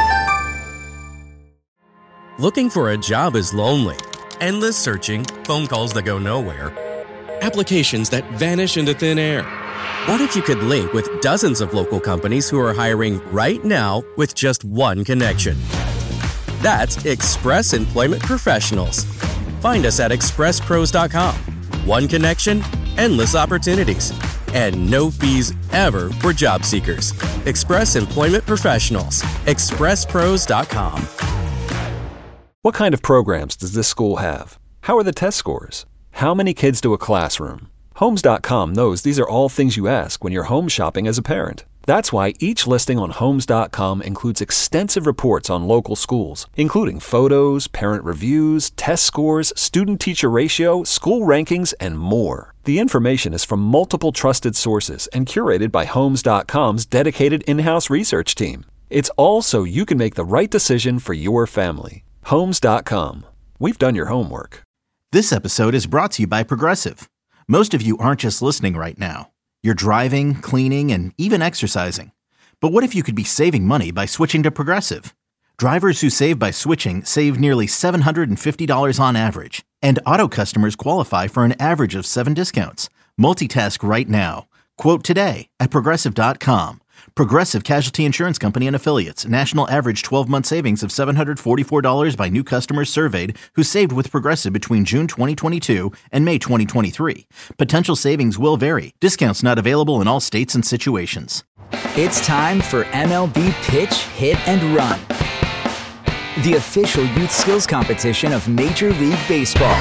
Looking for a job is lonely. Endless searching, phone calls that go nowhere, applications that vanish into thin air. What if you could link with dozens of local companies who are hiring right now with just one connection? That's Express Employment Professionals. Find us at expresspros.com. One connection, endless opportunities, and no fees ever for job seekers. Express Employment Professionals. expresspros.com. What kind of programs does this school have? How are the test scores? How many kids do a classroom? Homes.com knows these are all things you ask when you're home shopping as a parent. That's why each listing on Homes.com includes extensive reports on local schools, including photos, parent reviews, test scores, student-teacher ratio, school rankings, and more. The information is from multiple trusted sources and curated by Homes.com's dedicated in-house research team. It's all so you can make the right decision for your family. Homes.com. We've done your homework. This episode is brought to you by Progressive. Most of you aren't just listening right now. You're driving, cleaning, and even exercising. But what if you could be saving money by switching to Progressive? Drivers who save by switching save nearly $750 on average. And auto customers qualify for an average of 7 discounts. Multitask right now. Quote today at Progressive.com. Progressive Casualty Insurance Company and Affiliates. National average 12-month savings of $744 by new customers surveyed who saved with Progressive between June 2022 and May 2023. Potential savings will vary. Discounts not available in all states and situations. It's time for MLB Pitch, Hit, and Run, the official youth skills competition of Major League Baseball.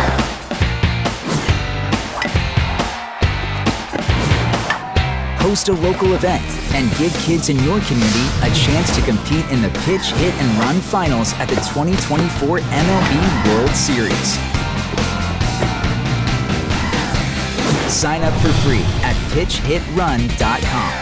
Host a local event and give kids in your community a chance to compete in the Pitch, Hit, and Run finals at the 2024 MLB World Series. Sign up for free at pitchhitrun.com.